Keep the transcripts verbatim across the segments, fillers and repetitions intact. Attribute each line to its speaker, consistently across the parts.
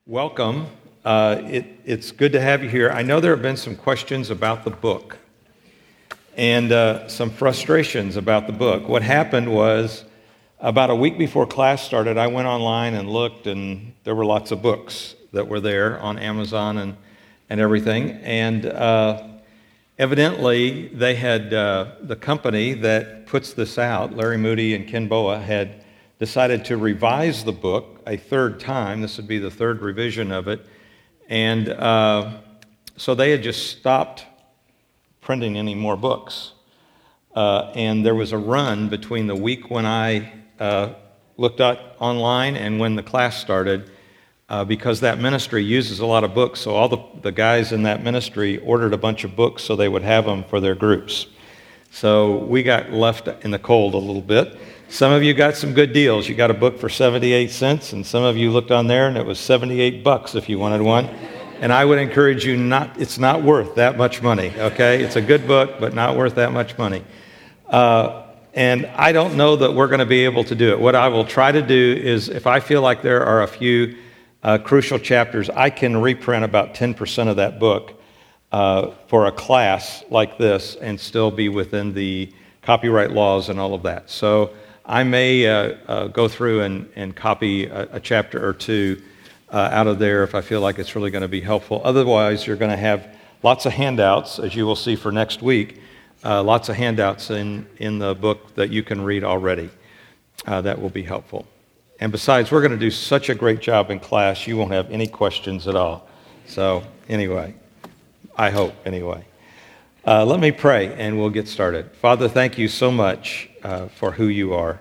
Speaker 1: Welcome. Uh, it, it's good to have you here. I know there have been some questions about the book and uh, some frustrations about the book. What happened was about a week before class started, I went online and looked, and there were lots of books that were there on Amazon and, and everything. And uh, evidently, they had uh, the company that puts this out, Larry Moody and Ken Boa, had decided to revise the book a third time. This would be the third revision of it. And uh, so they had just stopped printing any more books. Uh, and there was a run between the week when I uh, looked up online and when the class started, uh, because that ministry uses a lot of books. So all the, the guys in that ministry ordered a bunch of books so they would have them for their groups. So we got left in the cold a little bit. Some of you got some good deals. You got a book for seventy-eight cents, and some of you looked on there and it was seventy-eight bucks if you wanted one. And I would encourage you not, it's not worth that much money, okay? It's a good book, but not worth that much money. Uh, and I don't know that we're going to be able to do it. What I will try to do is, if I feel like there are a few uh, crucial chapters, I can reprint about ten percent of that book uh, for a class like this and still be within the copyright laws and all of that. So I may uh, uh, go through and, and copy a, a chapter or two uh, out of there if I feel like it's really going to be helpful. Otherwise, you're going to have lots of handouts, as you will see for next week, uh, lots of handouts in, in the book that you can read already. Uh, that will be helpful. And besides, we're going to do such a great job in class, you won't have any questions at all. So anyway, I hope anyway. Uh, let me pray and we'll get started. Father, thank you so much uh, for who you are.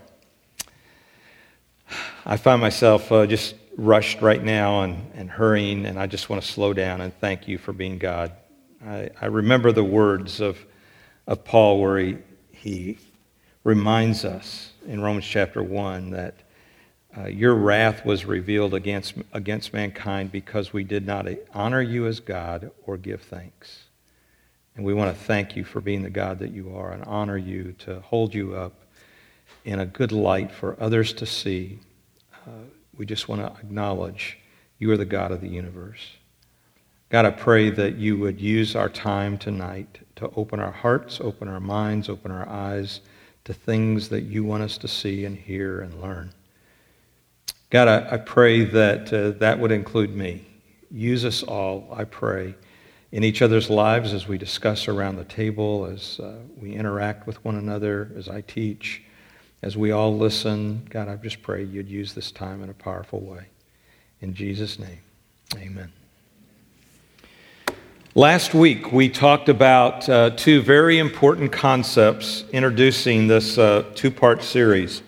Speaker 1: I find myself uh, just rushed right now and, and hurrying, and I just want to slow down and thank you for being God. I, I remember the words of, of Paul where he, he reminds us in Romans chapter one that uh, your wrath was revealed against, against mankind because we did not honor you as God or give thanks. And we want to thank you for being the God that you are and honor you, to hold you up in a good light for others to see. Uh, we just want to acknowledge you are the God of the universe. God, I pray that you would use our time tonight to open our hearts, open our minds, open our eyes to things that you want us to see and hear and learn. God, I, I pray that uh, that would include me. Use us all, I pray, in each other's lives as we discuss around the table, as uh, we interact with one another, as I teach, as we all listen. God, I just pray you'd use this time in a powerful way. In Jesus' name, amen. Last week, we talked about uh, two very important concepts introducing this uh, two-part series.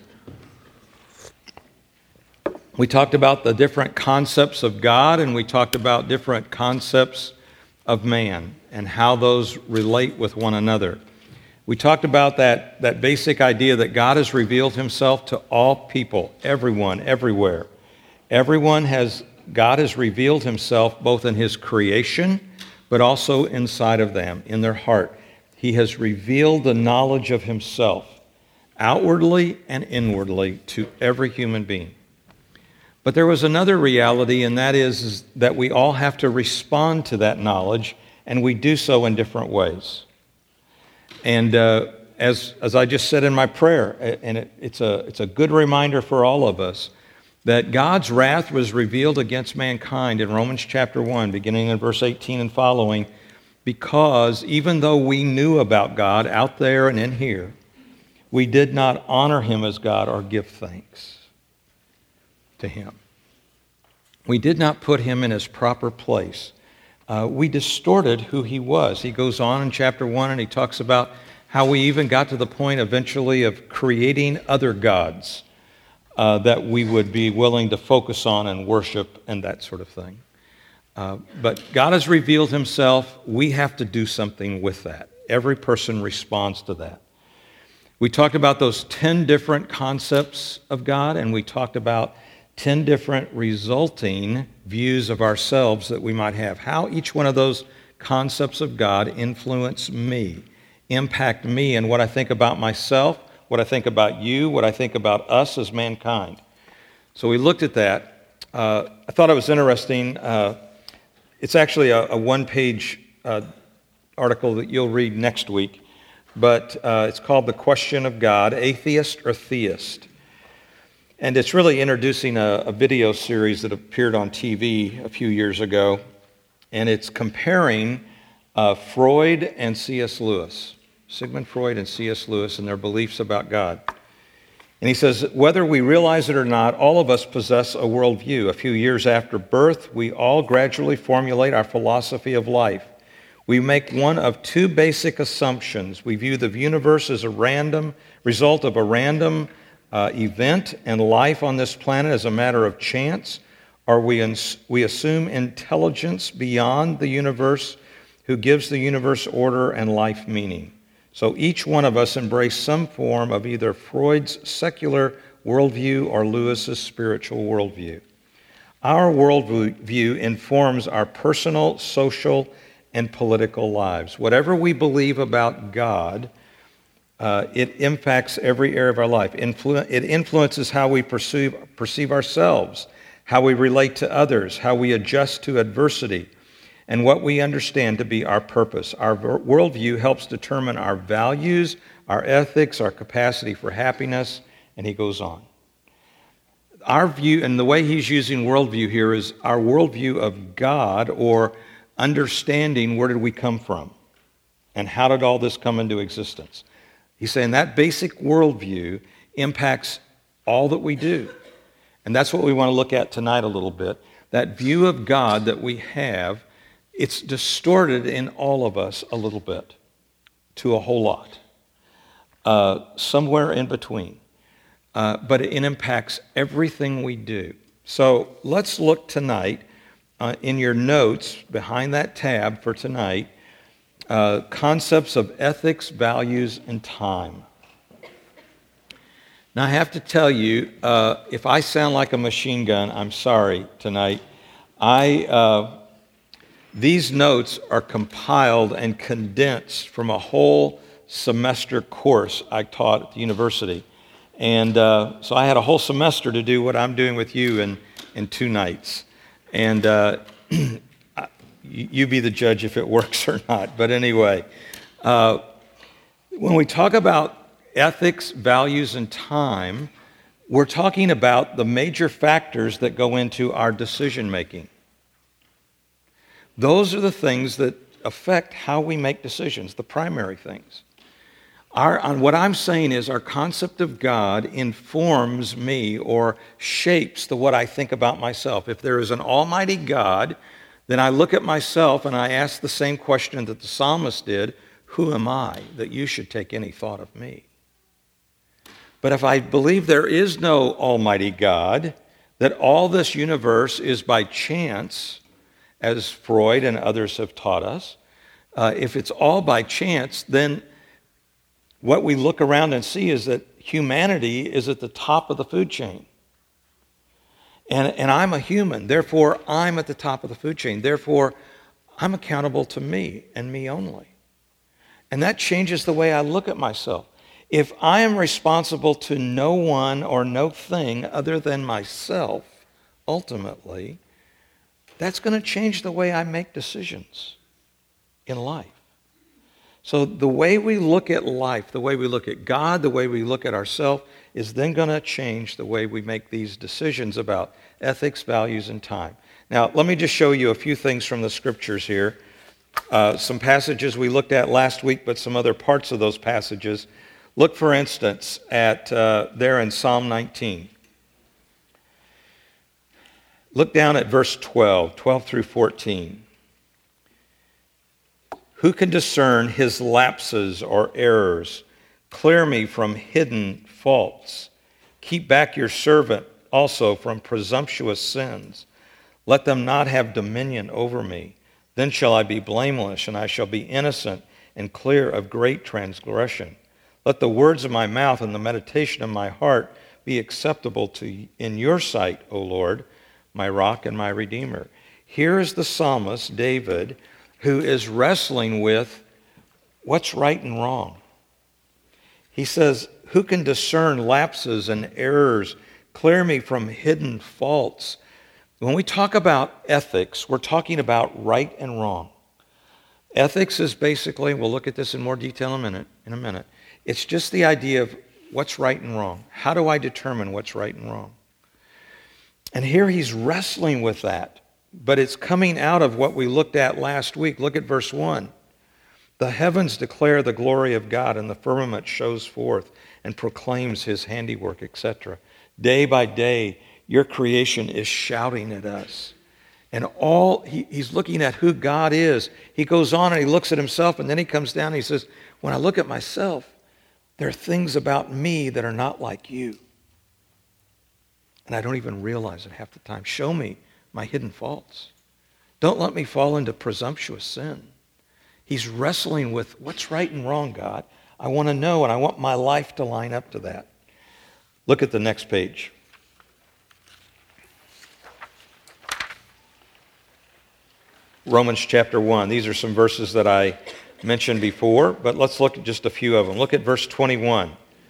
Speaker 1: We talked about the different concepts of God, and we talked about different concepts of man and how those relate with one another. We talked about that, that basic idea that God has revealed himself to all people, everyone, everywhere. Everyone has, God has revealed himself both in his creation, but also inside of them, in their heart. He has revealed the knowledge of himself outwardly and inwardly to every human being. But there was another reality, and that is, is that we all have to respond to that knowledge, and we do so in different ways. And uh, as as I just said in my prayer, and it, it's a it's a good reminder for all of us, that God's wrath was revealed against mankind in Romans chapter one, beginning in verse eighteen and following, because even though we knew about God out there and in here, we did not honor him as God or give thanks to him. We did not put him in his proper place. Uh, we distorted who he was. He goes on in chapter one and he talks about how we even got to the point eventually of creating other gods uh, that we would be willing to focus on and worship and that sort of thing. Uh, but God has revealed himself. We have to do something with that. Every person responds to that. We talked about those ten different concepts of God, and we talked about ten different resulting views of ourselves that we might have. How each one of those concepts of God influence me, impact me and what I think about myself, what I think about you, what I think about us as mankind. So we looked at that. uh, I thought it was interesting. Uh, it's actually a, a one-page uh, article that you'll read next week, but uh, it's called The Question of God, Atheist or Theist? And it's really introducing a, a video series that appeared on T V a few years ago, and it's comparing uh, Freud and C S Lewis, Sigmund Freud and C S Lewis, and their beliefs about God. And he says, whether we realize it or not, all of us possess a worldview. A few years after birth, we all gradually formulate our philosophy of life. We make one of two basic assumptions. We view the universe as a random result of a random uh, event, and life on this planet as a matter of chance, or we, ins- we assume intelligence beyond the universe who gives the universe order and life meaning. So each one of us embrace some form of either Freud's secular worldview or Lewis's spiritual worldview. Our worldview informs our personal, social, and political lives. Whatever we believe about God, uh, it impacts every area of our life. Influ- it influences how we perceive, perceive ourselves, how we relate to others, how we adjust to adversity, and what we understand to be our purpose. Our worldview helps determine our values, our ethics, our capacity for happiness, and he goes on. Our view, and the way he's using worldview here, is our worldview of God, or understanding where did we come from and how did all this come into existence. He's saying that basic worldview impacts all that we do. And that's what we want to look at tonight a little bit. That view of God that we have, it's distorted in all of us a little bit to a whole lot, uh, somewhere in between. Uh, but it impacts everything we do. So let's look tonight uh, in your notes behind that tab for tonight, uh, concepts of ethics, values, and time. Now I have to tell you, uh, if I sound like a machine gun, I'm sorry tonight. I... Uh, These notes are compiled and condensed from a whole semester course I taught at the university. And uh, so I had a whole semester to do what I'm doing with you in, in two nights. And uh, you be the judge if it works or not. But anyway, uh, when we talk about ethics, values, and time, we're talking about the major factors that go into our decision making. Those are the things that affect how we make decisions, the primary things. Our, on what I'm saying is our concept of God informs me or shapes the what I think about myself. If there is an almighty God, then I look at myself and I ask the same question that the psalmist did, who am I that you should take any thought of me? But if I believe there is no almighty God, that all this universe is by chance, as Freud and others have taught us, uh, if it's all by chance, then what we look around and see is that humanity is at the top of the food chain. And, and I'm a human, therefore I'm at the top of the food chain. Therefore, I'm accountable to me and me only. And that changes the way I look at myself. If I am responsible to no one or no thing other than myself, ultimately, that's going to change the way I make decisions in life. So the way we look at life, the way we look at God, the way we look at ourselves, is then going to change the way we make these decisions about ethics, values, and time. Now, let me just show you a few things from the scriptures here. Uh, some passages we looked at last week, but some other parts of those passages. Look, for instance, at uh, there in Psalm nineteen. Look down at verse twelve, twelve through fourteen. Who can discern his lapses or errors? Clear me from hidden faults. Keep back your servant also from presumptuous sins. Let them not have dominion over me. Then shall I be blameless, and I shall be innocent and clear of great transgression. Let the words of my mouth and the meditation of my heart be acceptable to in your sight, O Lord, my rock and my redeemer. Here is the psalmist, David, who is wrestling with what's right and wrong. He says, who can discern lapses and errors? Clear me from hidden faults. When we talk about ethics, we're talking about right and wrong. Ethics is basically, we'll look at this in more detail in a minute, in a minute. It's just the idea of what's right and wrong. How do I determine what's right and wrong? And here he's wrestling with that, but it's coming out of what we looked at last week. Look at verse one. The heavens declare the glory of God, and the firmament shows forth and proclaims his handiwork, et cetera. Day by day, your creation is shouting at us. And all he, he's looking at who God is. He goes on and he looks at himself, and then he comes down and he says, when I look at myself, there are things about me that are not like you. And I don't even realize it half the time. Show me my hidden faults. Don't let me fall into presumptuous sin. He's wrestling with what's right and wrong, God. I want to know, and I want my life to line up to that. Look at the next page. Romans chapter one. These are some verses that I mentioned before, but let's look at just a few of them. Look at verse twenty-one.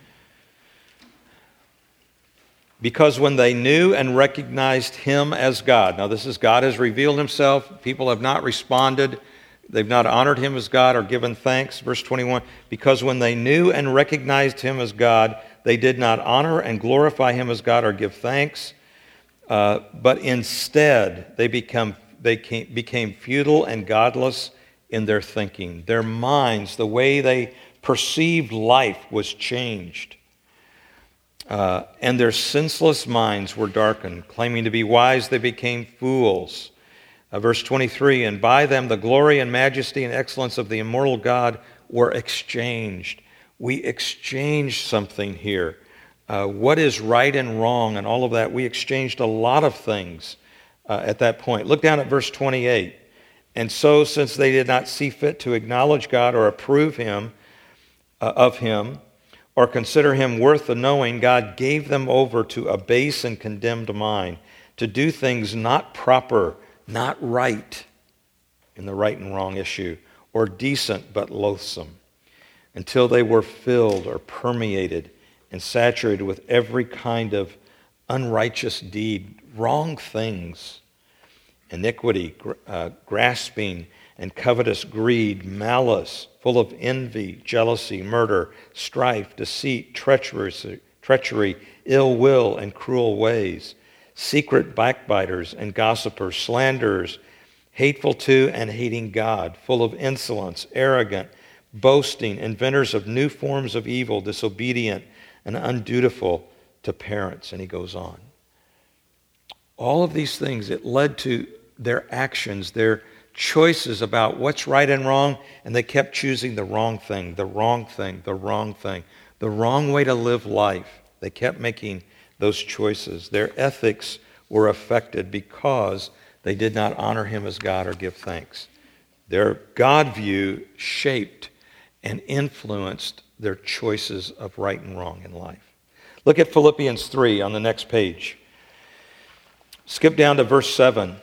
Speaker 1: Because when they knew and recognized him as God. Now this is God has revealed himself. People have not responded. They've not honored him as God or given thanks. Verse twenty-one. Because when they knew and recognized him as God, they did not honor and glorify him as God or give thanks. Uh, but instead, they become they came, became futile and godless in their thinking. Their minds, the way they perceived life, was changed. Uh, and their senseless minds were darkened. Claiming to be wise, they became fools. Uh, verse twenty-three, and by them the glory and majesty and excellence of the immortal God were exchanged. We exchanged something here. Uh, what is right and wrong and all of that, we exchanged a lot of things uh, at that point. Look down at verse twenty-eight. And so, since they did not see fit to acknowledge God or approve him uh, of him, or consider him worth the knowing, God gave them over to a base and condemned mind, to do things not proper, not right, in the right and wrong issue, or decent but loathsome, until they were filled or permeated and saturated with every kind of unrighteous deed, wrong things, iniquity, uh, grasping, and covetous greed, malice, full of envy, jealousy, murder, strife, deceit, treachery, treachery, ill will, and cruel ways, secret backbiters and gossipers, slanderers, hateful to and hating God, full of insolence, arrogant, boasting, inventors of new forms of evil, disobedient, and undutiful to parents. And he goes on. All of these things, it led to their actions, their choices about what's right and wrong, and they kept choosing the wrong thing, the wrong thing, the wrong thing, the wrong way to live life. They kept making those choices. Their ethics were affected because they did not honor him as God or give thanks. Their God view shaped and influenced their choices of right and wrong in life. Look at Philippians three on the next page. Skip down to verse seven.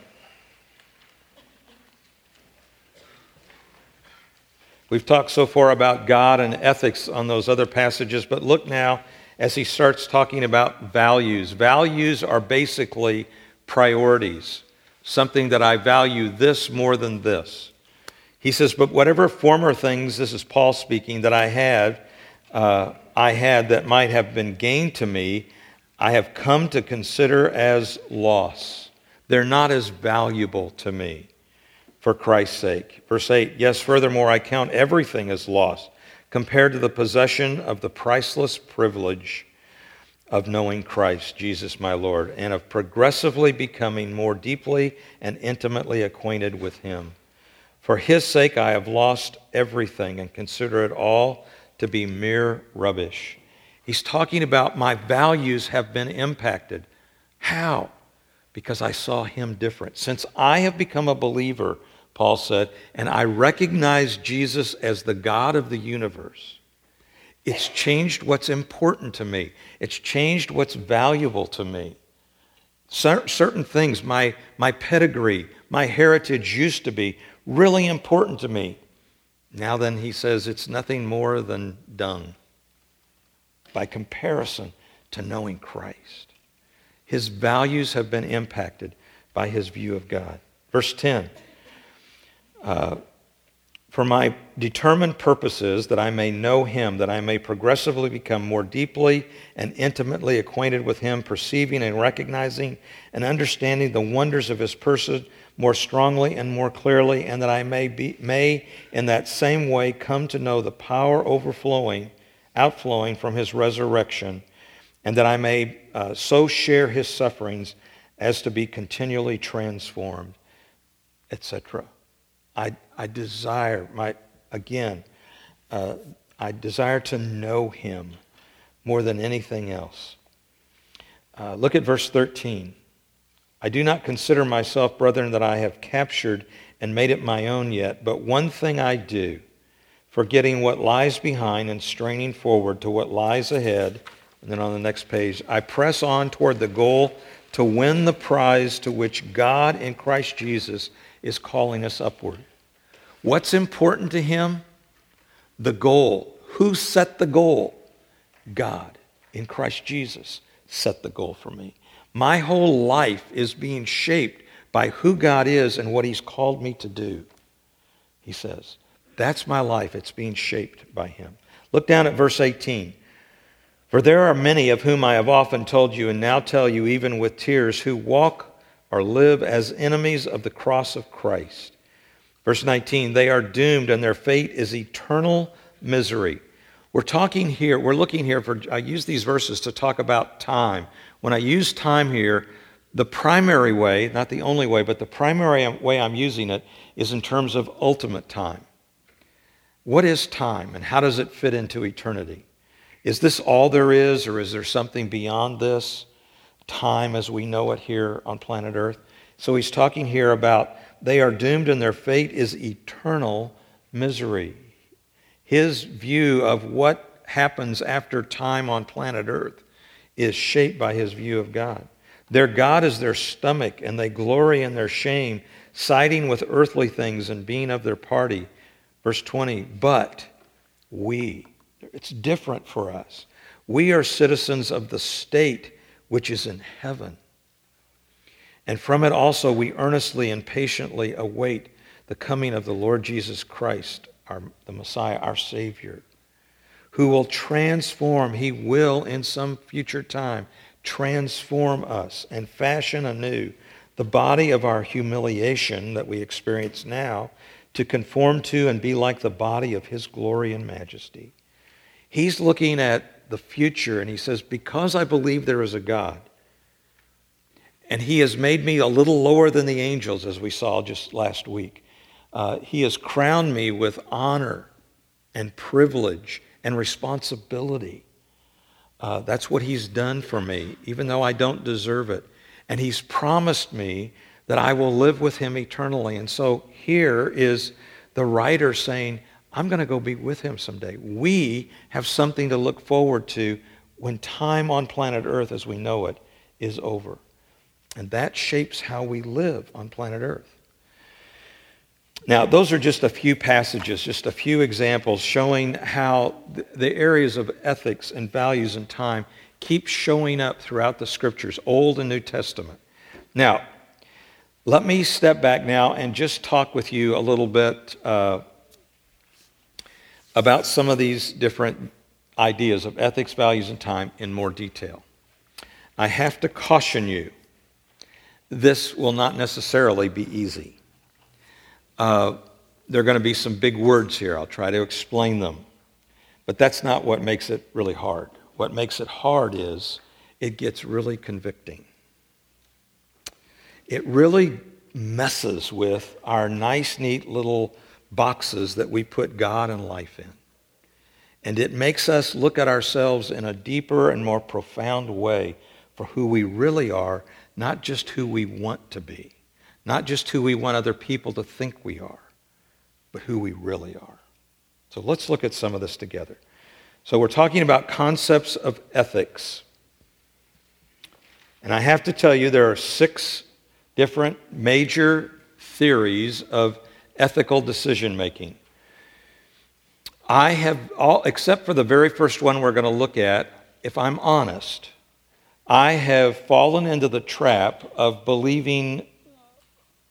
Speaker 1: We've talked so far about God and ethics on those other passages, but look now as he starts talking about values. Values are basically priorities, something that I value this more than this. He says, but whatever former things, this is Paul speaking, that I had, uh, I had that might have been gained to me, I have come to consider as loss. They're not as valuable to me. For Christ's sake. Verse eight, yes, furthermore, I count everything as loss compared to the possession of the priceless privilege of knowing Christ, Jesus my Lord, and of progressively becoming more deeply and intimately acquainted with him. For his sake I have lost everything and consider it all to be mere rubbish. He's talking about my values have been impacted. How? Because I saw him different. Since I have become a believer, Paul said, and I recognize Jesus as the God of the universe, it's changed what's important to me. It's changed what's valuable to me. Certain things, my, my pedigree, my heritage used to be really important to me. Now then, he says, it's nothing more than dung by comparison to knowing Christ. His values have been impacted by his view of God. Verse ten, uh, for my determined purpose is that I may know him, that I may progressively become more deeply and intimately acquainted with him, perceiving and recognizing and understanding the wonders of his person more strongly and more clearly, and that I may be may in that same way come to know the power overflowing, outflowing from his resurrection, and that I may uh, so share his sufferings as to be continually transformed, et cetera. I, I desire, my again, uh, I desire to know him more than anything else. Uh, look at verse thirteen. I do not consider myself, brethren, that I have captured and made it my own yet, but one thing I do, forgetting what lies behind and straining forward to what lies ahead. And then on the next page, I press on toward the goal to win the prize to which God in Christ Jesus is calling us upward. What's important to him? The goal. Who set the goal? God in Christ Jesus set the goal for me. My whole life is being shaped by who God is and what he's called me to do. He says, that's my life. It's being shaped by him. Look down at verse eighteen. For there are many of whom I have often told you and now tell you even with tears, who walk or live as enemies of the cross of Christ. Verse nineteen, they are doomed and their fate is eternal misery. We're talking here, we're looking here for, I use these verses to talk about time. When I use time here, the primary way, not the only way, but the primary way I'm using it is in terms of ultimate time. What is time and how does it fit into eternity? Is this all there is, or is there something beyond this? Time as we know it here on planet Earth. So he's talking here about they are doomed and their fate is eternal misery. His view of what happens after time on planet Earth is shaped by his view of God. Their God is their stomach, and they glory in their shame, siding with earthly things and being of their party. Verse twenty, but we, it's different for us. We are citizens of the state which is in heaven. And from it also we earnestly and patiently await the coming of the Lord Jesus Christ, our, the Messiah, our Savior, who will transform, he will in some future time, transform us and fashion anew the body of our humiliation that we experience now to conform to and be like the body of his glory and majesty. He's looking at the future and he says, because I believe there is a God, and he has made me a little lower than the angels, as we saw just last week. Uh, he has crowned me with honor and privilege and responsibility. Uh, that's what he's done for me, even though I don't deserve it. And he's promised me that I will live with him eternally. And so here is the writer saying, I'm going to go be with him someday. We have something to look forward to when time on planet Earth as we know it is over. And that shapes how we live on planet Earth. Now, those are just a few passages, just a few examples showing how the areas of ethics and values and time keep showing up throughout the Scriptures, Old and New Testament. Now, let me step back now and just talk with you a little bit uh, about some of these different ideas of ethics, values, and time in more detail. I have to caution you, this will not necessarily be easy. Uh, there are going to be some big words here. I'll try to explain them. But that's not what makes it really hard. What makes it hard is it gets really convicting. It really messes with our nice, neat little boxes that we put God and life in. And it makes us look at ourselves in a deeper and more profound way for who we really are, not just who we want to be. Not just who we want other people to think we are, but who we really are. So let's look at some of this together. So we're talking about concepts of ethics. And I have to tell you, there are six different major theories of ethical decision making. I have, all, except for the very first one we're going to look at, if I'm honest, I have fallen into the trap of believing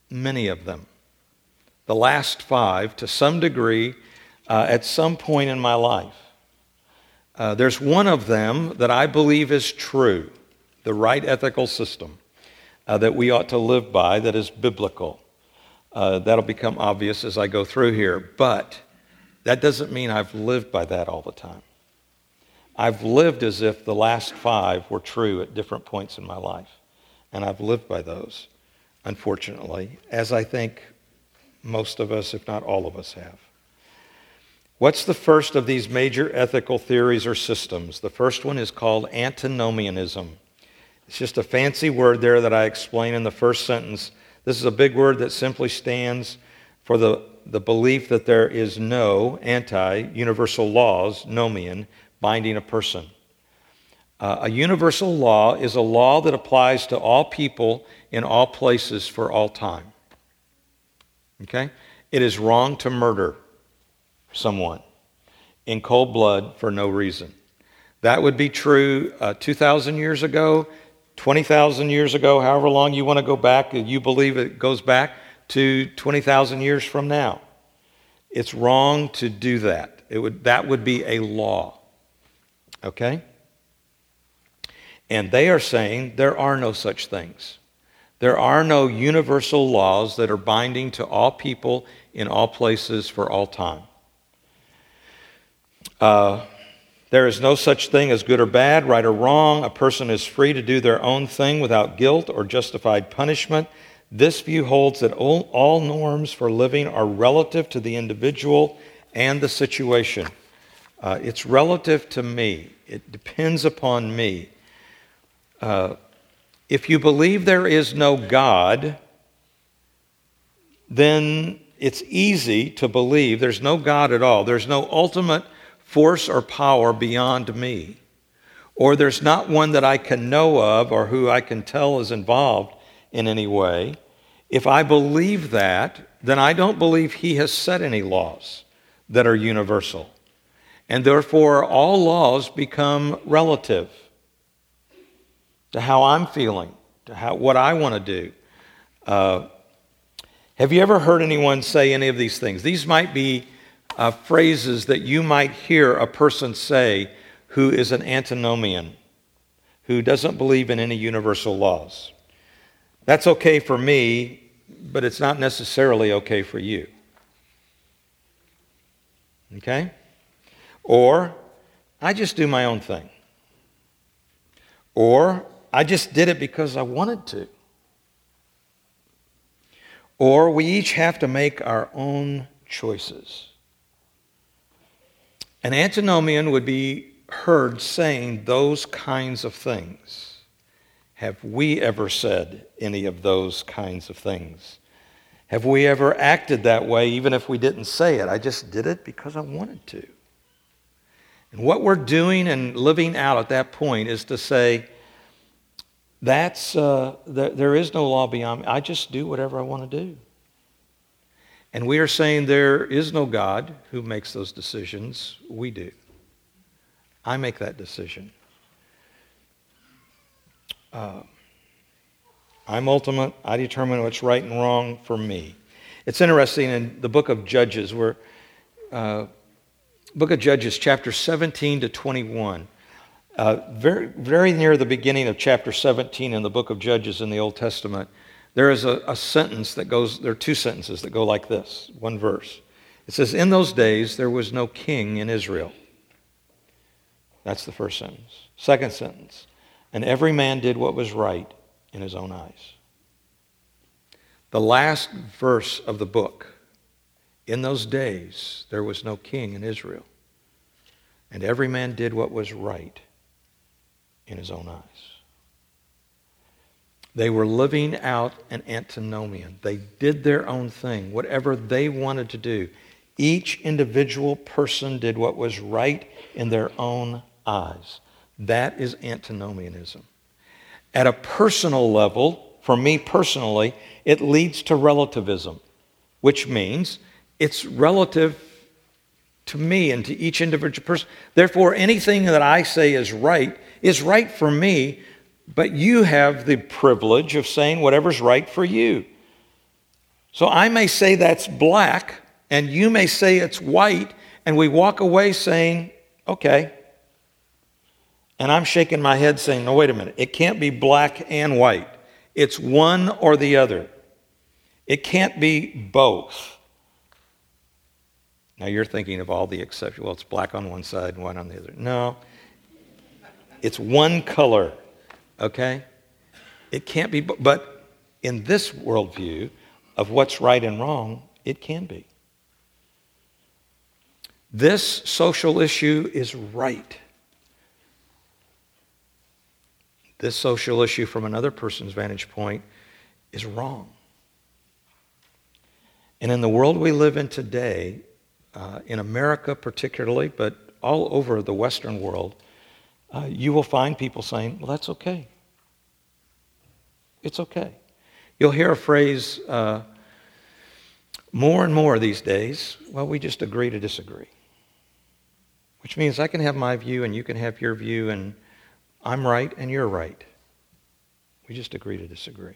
Speaker 1: many of them. The last five, to some degree, uh, at some point in my life. Uh, there's one of them that I believe is true, the right ethical system uh, that we ought to live by, that is biblical. Uh, that'll become obvious as I go through here, but that doesn't mean I've lived by that all the time. I've lived as if the last five were true at different points in my life, and I've lived by those, unfortunately, as I think most of us, if not all of us, have. What's the first of these major ethical theories or systems? The first one is called antinomianism. It's just a fancy word there that I explain in the first sentence. This is a big word that simply stands for the, the belief that there is no anti-universal laws, nomian, binding a person. Uh, a universal law is a law that applies to all people in all places for all time. Okay? It is wrong to murder someone in cold blood for no reason. That would be true uh, two thousand years ago, twenty thousand years ago, however long you want to go back. You believe it goes back to twenty thousand years from now. It's wrong to do that. It would, that would be a law. Okay? And they are saying there are no such things. There are no universal laws that are binding to all people in all places for all time. Uh, there is no such thing as good or bad, right or wrong. A person is free to do their own thing without guilt or justified punishment. This view holds that all, all norms for living are relative to the individual and the situation. Uh, it's relative to me. It depends upon me. Uh, if you believe there is no God, then it's easy to believe there's no God at all. There's no ultimate force or power beyond me. Or there's not one that I can know of or who I can tell is involved in any way. If I believe that, then I don't believe he has set any laws that are universal. And therefore, all laws become relative to how I'm feeling, to how what I want to do. Uh, have you ever heard anyone say any of these things? These might be uh, phrases that you might hear a person say who is an antinomian, who doesn't believe in any universal laws. That's okay for me, but it's not necessarily okay for you. Okay? Or, I just do my own thing. Or, I just did it because I wanted to. Or, we each have to make our own choices. An antinomian would be heard saying those kinds of things. Have we ever said any of those kinds of things? Have we ever acted that way even if we didn't say it? I just did it because I wanted to. And what we're doing and living out at that point is to say, that's uh, th- there is no law beyond me. I just do whatever I want to do. And we are saying there is no God who makes those decisions. We do. I make that decision. Uh, I'm ultimate. I determine what's right and wrong for me. It's interesting in the book of Judges, where uh, book of Judges, chapter seventeen to twenty-one. Uh, very, very near the beginning of chapter seventeen in the book of Judges in the Old Testament, there is a, a sentence that goes, there are two sentences that go like this, one verse. It says, in those days there was no king in Israel. That's the first sentence. Second sentence, and every man did what was right in his own eyes. The last verse of the book, in those days there was no king in Israel, and every man did what was right in his own eyes. They were living out an antinomian. They did their own thing, whatever they wanted to do. Each individual person did what was right in their own eyes. That is antinomianism. At a personal level, for me personally, it leads to relativism, which means it's relative to me and to each individual person. Therefore, anything that I say is right is right for me, but you have the privilege of saying whatever's right for you. So I may say that's black, and you may say it's white, and we walk away saying, okay. And I'm shaking my head saying, no, wait a minute. It can't be black and white. It's one or the other. It can't be both. Now you're thinking of all the exceptions. Well, it's black on one side and white on the other. No. It's one color, okay? It can't be, but in this worldview of what's right and wrong, it can be. This social issue is right. This social issue from another person's vantage point is wrong. And in the world we live in today, uh, in America particularly, but all over the Western world, uh, you will find people saying, well, that's okay. It's okay. You'll hear a phrase uh, more and more these days, well, we just agree to disagree. Which means I can have my view and you can have your view and I'm right and you're right. We just agree to disagree.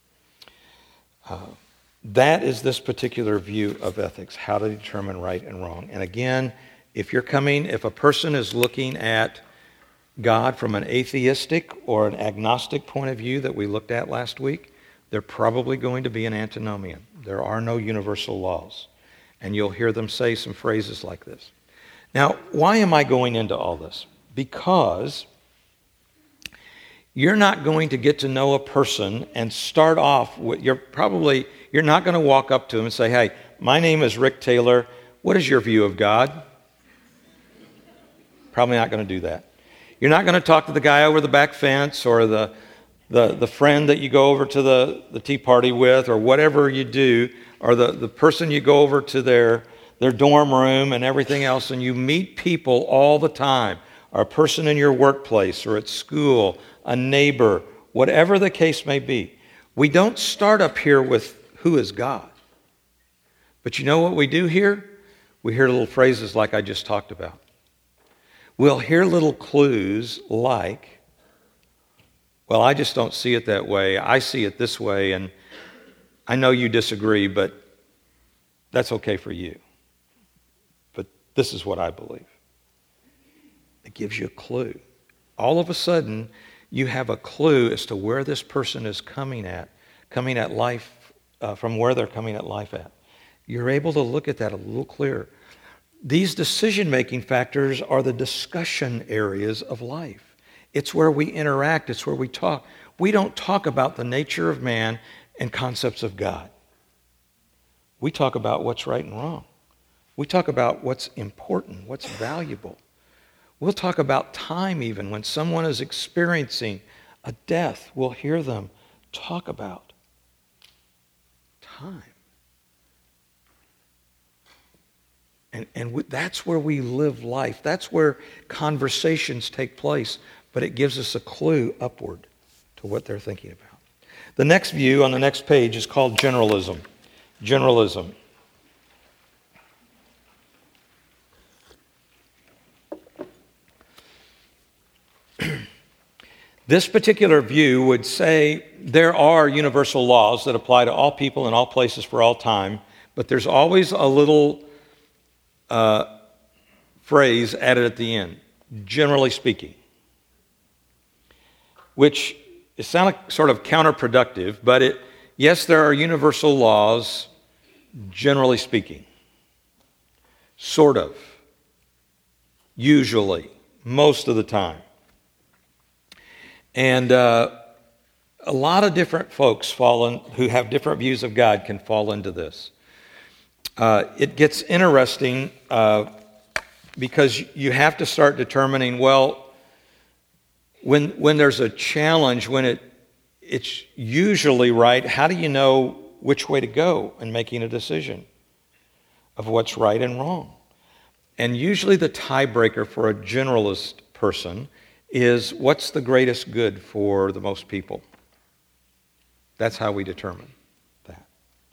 Speaker 1: Uh, that is this particular view of ethics, how to determine right and wrong. And again, if you're coming, if a person is looking at God from an atheistic or an agnostic point of view that we looked at last week, they're probably going to be an antinomian. There are no universal laws. And you'll hear them say some phrases like this. Now, why am I going into all this? Because you're not going to get to know a person and start off with, you're probably, you're not going to walk up to him and say, hey, my name is Rick Taylor. What is your view of God? Probably not going to do that. You're not going to talk to the guy over the back fence or the, the, the friend that you go over to the, the tea party with or whatever you do, or the, the person you go over to their their dorm room and everything else, and you meet people all the time, or a person in your workplace or at school, a neighbor, whatever the case may be. We don't start up here with who is God. But you know what we do here? We hear little phrases like I just talked about. We'll hear little clues like, well, I just don't see it that way. I see it this way, and I know you disagree, but that's okay for you. This is what I believe. It gives you a clue. All of a sudden, you have a clue as to where this person is coming at, coming at life, uh, from where they're coming at life at. You're able to look at that a little clearer. These decision-making factors are the discussion areas of life. It's where we interact. It's where we talk. We don't talk about the nature of man and concepts of God. We talk about what's right and wrong. We talk about what's important, what's valuable. We'll talk about time even. When someone is experiencing a death, we'll hear them talk about time. And, and we, that's where we live life. That's where conversations take place. But it gives us a clue upward to what they're thinking about. The next view on the next page is called generalism. Generalism. This particular view would say there are universal laws that apply to all people in all places for all time, but there's always a little uh, phrase added at the end, generally speaking, which it sounds sort of counterproductive, but it, yes, there are universal laws, generally speaking, sort of, usually, most of the time. And uh, a lot of different folks fall in, who have different views of God can fall into this. Uh, it gets interesting uh, because you have to start determining, well, when when there's a challenge, when it it's usually right, how do you know which way to go in making a decision of what's right and wrong? And usually the tiebreaker for a generalist person is what's the greatest good for the most people. That's how we determine that.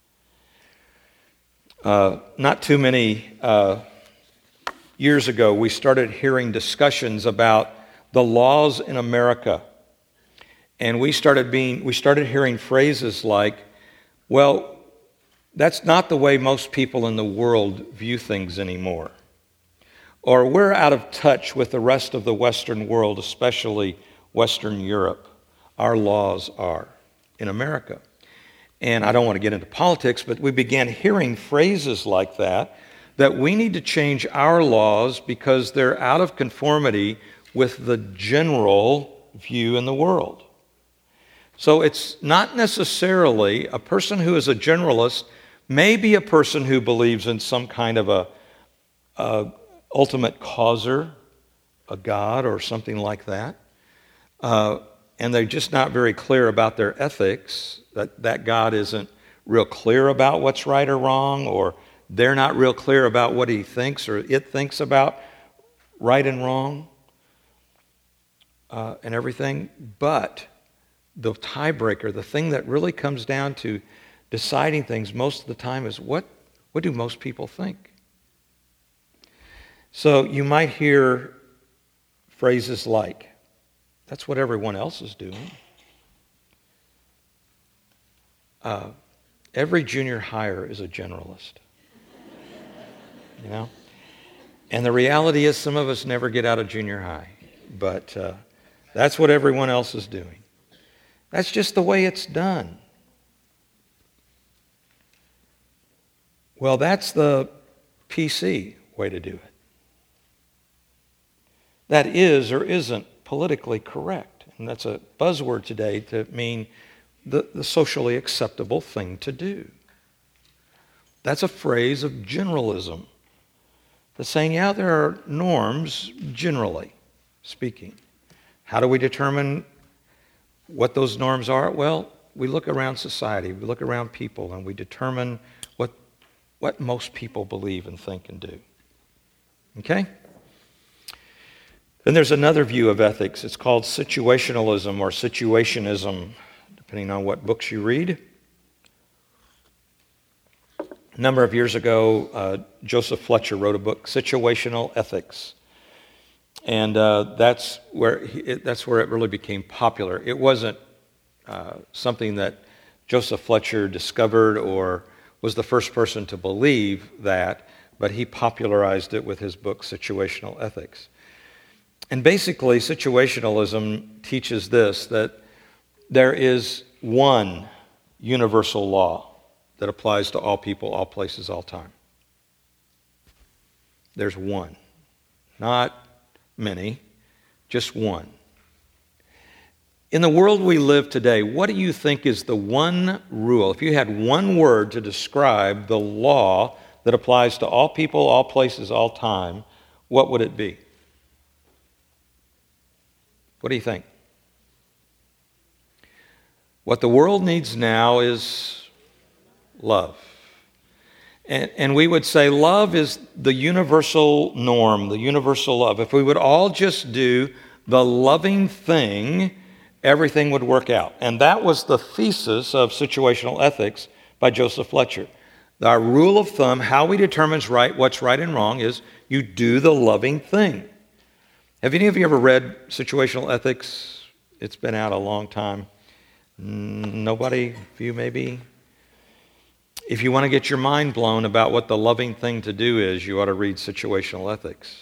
Speaker 1: Uh, not too many uh, years ago, we started hearing discussions about the laws in America. And we started being, we started hearing phrases like, well, that's not the way most people in the world view things anymore. Or we're out of touch with the rest of the Western world, especially Western Europe. Our laws are in America. And I don't want to get into politics, but we began hearing phrases like that, that we need to change our laws because they're out of conformity with the general view in the world. So it's not necessarily a person who is a generalist may be a person who believes in some kind of a, a ultimate causer, a God or something like that, uh, and they're just not very clear about their ethics, that that God isn't real clear about what's right or wrong, or they're not real clear about what he thinks or it thinks about right and wrong uh, and everything. But the tiebreaker, the thing that really comes down to deciding things most of the time is what, what do most people think? So you might hear phrases like, that's what everyone else is doing. Uh, every junior hire is a generalist. You know? And the reality is some of us never get out of junior high. But uh, that's what everyone else is doing. That's just the way it's done. Well, that's the P C way to do it. That is or isn't politically correct. And that's a buzzword today to mean the, the socially acceptable thing to do. That's a phrase of generalism. That's saying, yeah, there are norms, generally speaking. How do we determine what those norms are? Well, we look around society, we look around people, and we determine what, what most people believe and think and do. Okay? Then there's another view of ethics. It's called situationalism or situationism, depending on what books you read. A number of years ago, uh, Joseph Fletcher wrote a book, Situational Ethics. And uh, that's where he, it, that's where it really became popular. It wasn't uh, something that Joseph Fletcher discovered or was the first person to believe that, but he popularized it with his book, Situational Ethics. And basically, situationalism teaches this, that there is one universal law that applies to all people, all places, all time. There's one. Not many, just one. In the world we live today, what do you think is the one rule? If you had one word to describe the law that applies to all people, all places, all time, what would it be? What do you think? What the world needs now is love. And, and we would say love is the universal norm, the universal love. If we would all just do the loving thing, everything would work out. And that was the thesis of situational ethics by Joseph Fletcher. Our rule of thumb, how we determine right, what's right and wrong, is you do the loving thing. Have any of you ever read Situational Ethics? It's been out a long time. Nobody? A few maybe? If you want to get your mind blown about what the loving thing to do is, you ought to read Situational Ethics.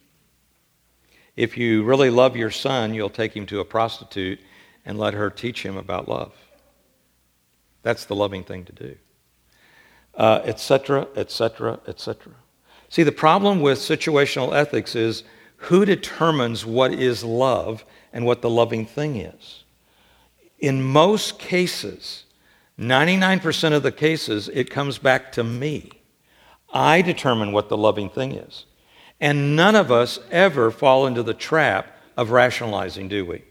Speaker 1: If you really love your son, you'll take him to a prostitute and let her teach him about love. That's the loving thing to do. Uh, et cetera, et cetera, et cetera. See, the problem with situational ethics is who determines what is love and what the loving thing is. In most cases, ninety-nine percent of the cases, it comes back to me. I determine what the loving thing is. And none of us ever fall into the trap of rationalizing, do we?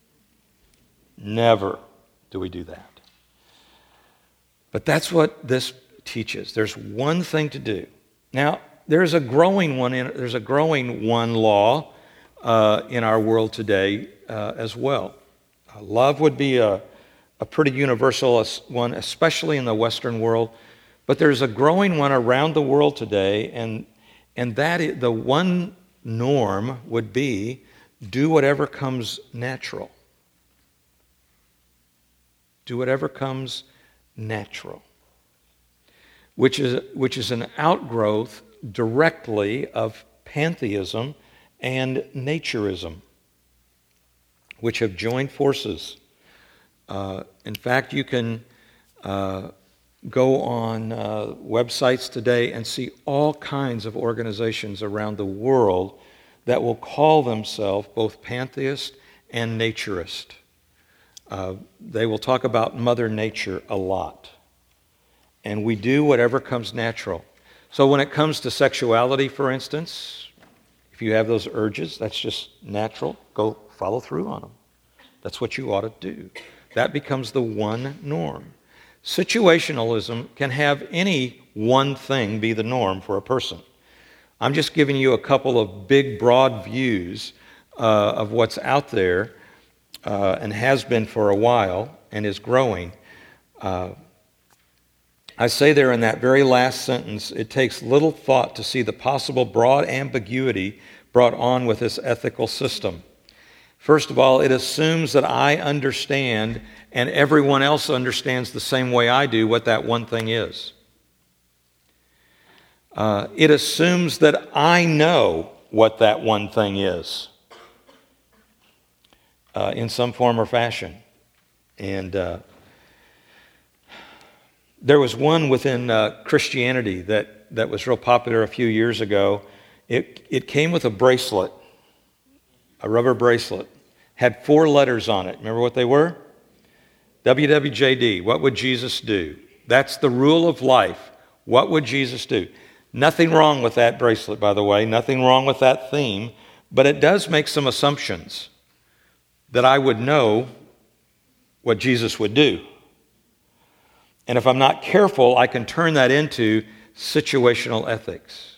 Speaker 1: Never do we do that. But that's what this teaches. There's one thing to do. Now, there's a growing one. In, there's a growing one law uh, in our world today uh, as well. Uh, love would be a, a pretty universal one, especially in the Western world. But there's a growing one around the world today, and and that is, the one norm would be do whatever comes natural. Do whatever comes natural. which is, which is an outgrowth directly of pantheism and naturism, which have joined forces. Uh, in fact, you can uh, go on uh, websites today and see all kinds of organizations around the world that will call themselves both pantheist and naturist. Uh, they will talk about Mother Nature a lot. And we do whatever comes natural. So when it comes to sexuality, for instance, if you have those urges, that's just natural. Go follow through on them. That's what you ought to do. That becomes the one norm. Situationalism can have any one thing be the norm for a person. I'm just giving you a couple of big, broad views uh, of what's out there uh, and has been for a while and is growing. Uh, I say there in that very last sentence, it takes little thought to see the possible broad ambiguity brought on with this ethical system. First of all, it assumes that I understand and everyone else understands the same way I do what that one thing is. Uh, it assumes that I know what that one thing is uh, in some form or fashion. And uh, there was one within uh, Christianity that, that was real popular a few years ago. It, it came with a bracelet, a rubber bracelet, had four letters on it. Remember what they were? W W J D, what would Jesus do? That's the rule of life. What would Jesus do? Nothing wrong with that bracelet, by the way. Nothing wrong with that theme. But it does make some assumptions that I would know what Jesus would do. And if I'm not careful, I can turn that into situational ethics.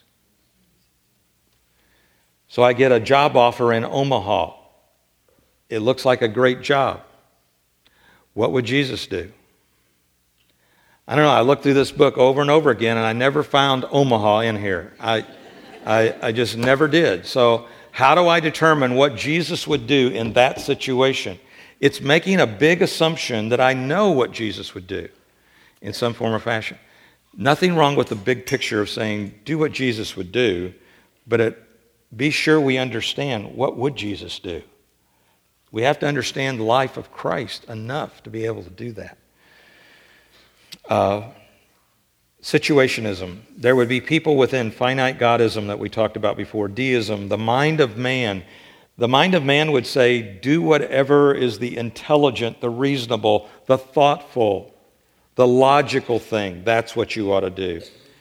Speaker 1: So I get a job offer in Omaha. It looks like a great job. What would Jesus do? I don't know. I looked through this book over and over again, and I never found Omaha in here. I, I, I just never did. So how do I determine what Jesus would do in that situation? It's making a big assumption that I know what Jesus would do in some form or fashion. Nothing wrong with the big picture of saying, do what Jesus would do, but it, be sure we understand what would Jesus do. We have to understand the life of Christ enough to be able to do that. Uh, situationism. There would be people within finite Godism that we talked about before, deism, the mind of man. The mind of man would say, do whatever is the intelligent, the reasonable, the thoughtful, the logical thing. That's what you ought to do.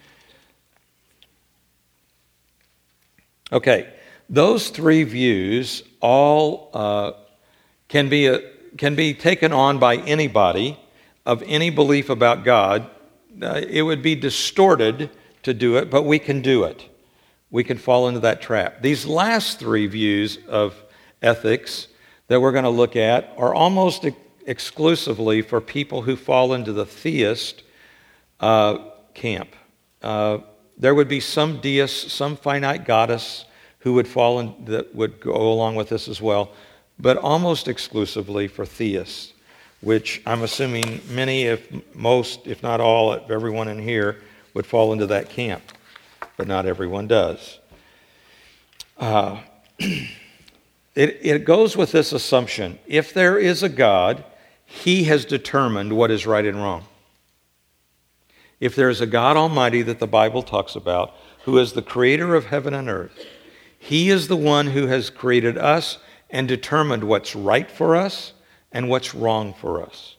Speaker 1: Okay, those three views all uh, can be a, can be taken on by anybody of any belief about God. Uh, it would be distorted to do it, but we can do it. We can fall into that trap. These last three views of ethics that we're going to look at are almost ex- exclusively for people who fall into the theist uh, camp. Uh, there would be some deists, some finite goddess who would fall in, that would go along with this as well, but almost exclusively for theists, which I'm assuming many, if most, if not all, if everyone in here would fall into that camp, but not everyone does. Uh, it, it goes with this assumption. If there is a God, He has determined what is right and wrong. If there is a God Almighty that the Bible talks about, who is the creator of heaven and earth, He is the one who has created us and determined what's right for us and what's wrong for us.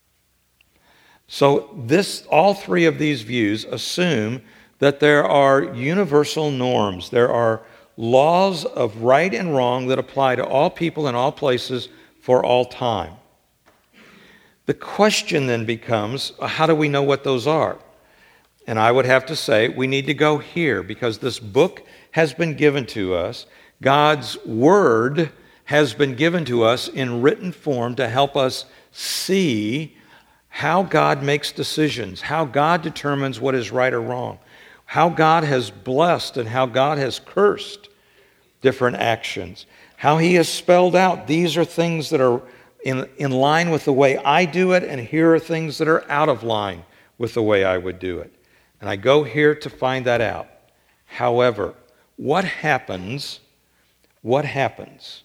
Speaker 1: So this, all three of these views assume that there are universal norms. There are laws of right and wrong that apply to all people in all places for all time. The question then becomes, how do we know what those are? And I would have to say, we need to go here because this book has been given to us. God's Word has been given to us in written form to help us see how God makes decisions, how God determines what is right or wrong, how God has blessed and how God has cursed different actions, how He has spelled out these are things that are in, in line with the way I do it, and here are things that are out of line with the way I would do it. And I go here to find that out. However, what happens, what happens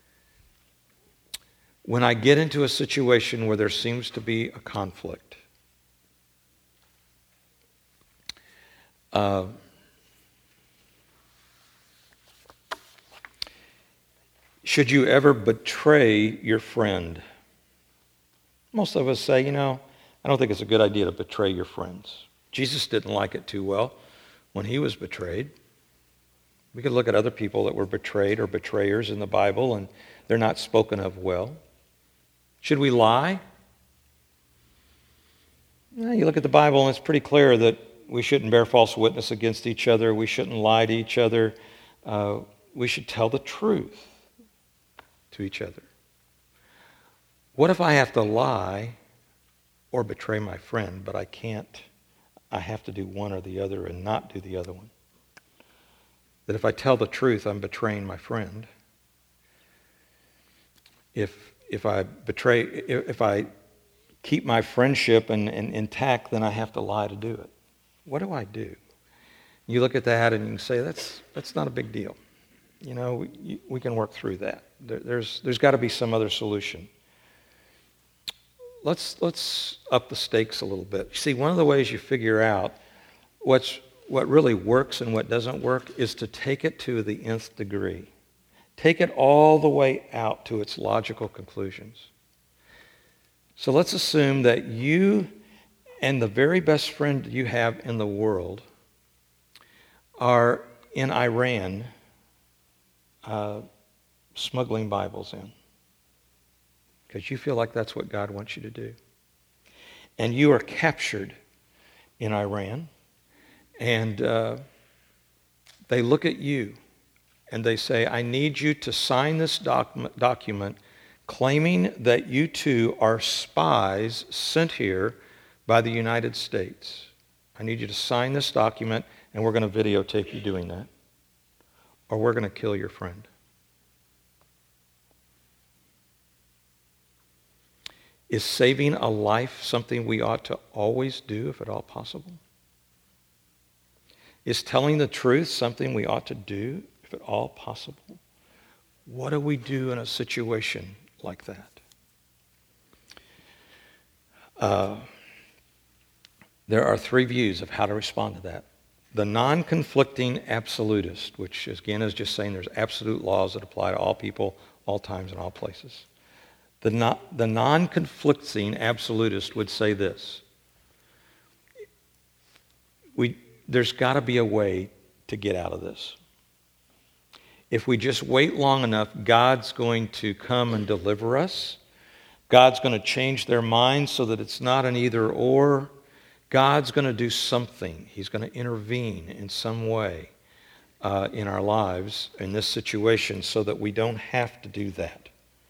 Speaker 1: when I get into a situation where there seems to be a conflict? Uh, should you ever betray your friend? Most of us say, you know, I don't think it's a good idea to betray your friends. Jesus didn't like it too well when he was betrayed. We could look at other people that were betrayed or betrayers in the Bible, and they're not spoken of well. Should we lie? Well, you look at the Bible, and it's pretty clear that we shouldn't bear false witness against each other. We shouldn't lie to each other. Uh, we should tell the truth to each other. What if I have to lie or betray my friend, but I can't? I have to do one or the other and not do the other one. That if I tell the truth, I'm betraying my friend. If if I betray, if I keep my friendship and, and intact, then I have to lie to do it. What do I do? You look at that and you can say, that's that's not a big deal. You know, we, we can work through that. There, there's there's got to be some other solution. Let's let's up the stakes a little bit. See, one of the ways you figure out what's what really works and what doesn't work is to take it to the nth degree. Take it all the way out to its logical conclusions. So let's assume that you and the very best friend you have in the world are in Iran uh, smuggling Bibles in, because you feel like that's what God wants you to do. And you are captured in Iran, and uh, they look at you and they say, I need you to sign this doc- document claiming that you two are spies sent here by the United States. I need you to sign this document, and we're going to videotape you doing that, or we're going to kill your friend. Is saving a life something we ought to always do, if at all possible? Is telling the truth something we ought to do, if at all possible? What do we do in a situation like that? Uh, there are three views of how to respond to that. The non-conflicting absolutist, which again is just saying there's absolute laws that apply to all people, all times, and all places. The, not, the non-conflicting absolutist would say this. We, there's got to be a way to get out of this. If we just wait long enough, God's going to come and deliver us. God's going to change their minds so that it's not an either or. God's going to do something. He's going to intervene in some way uh, in our lives in this situation so that we don't have to do that.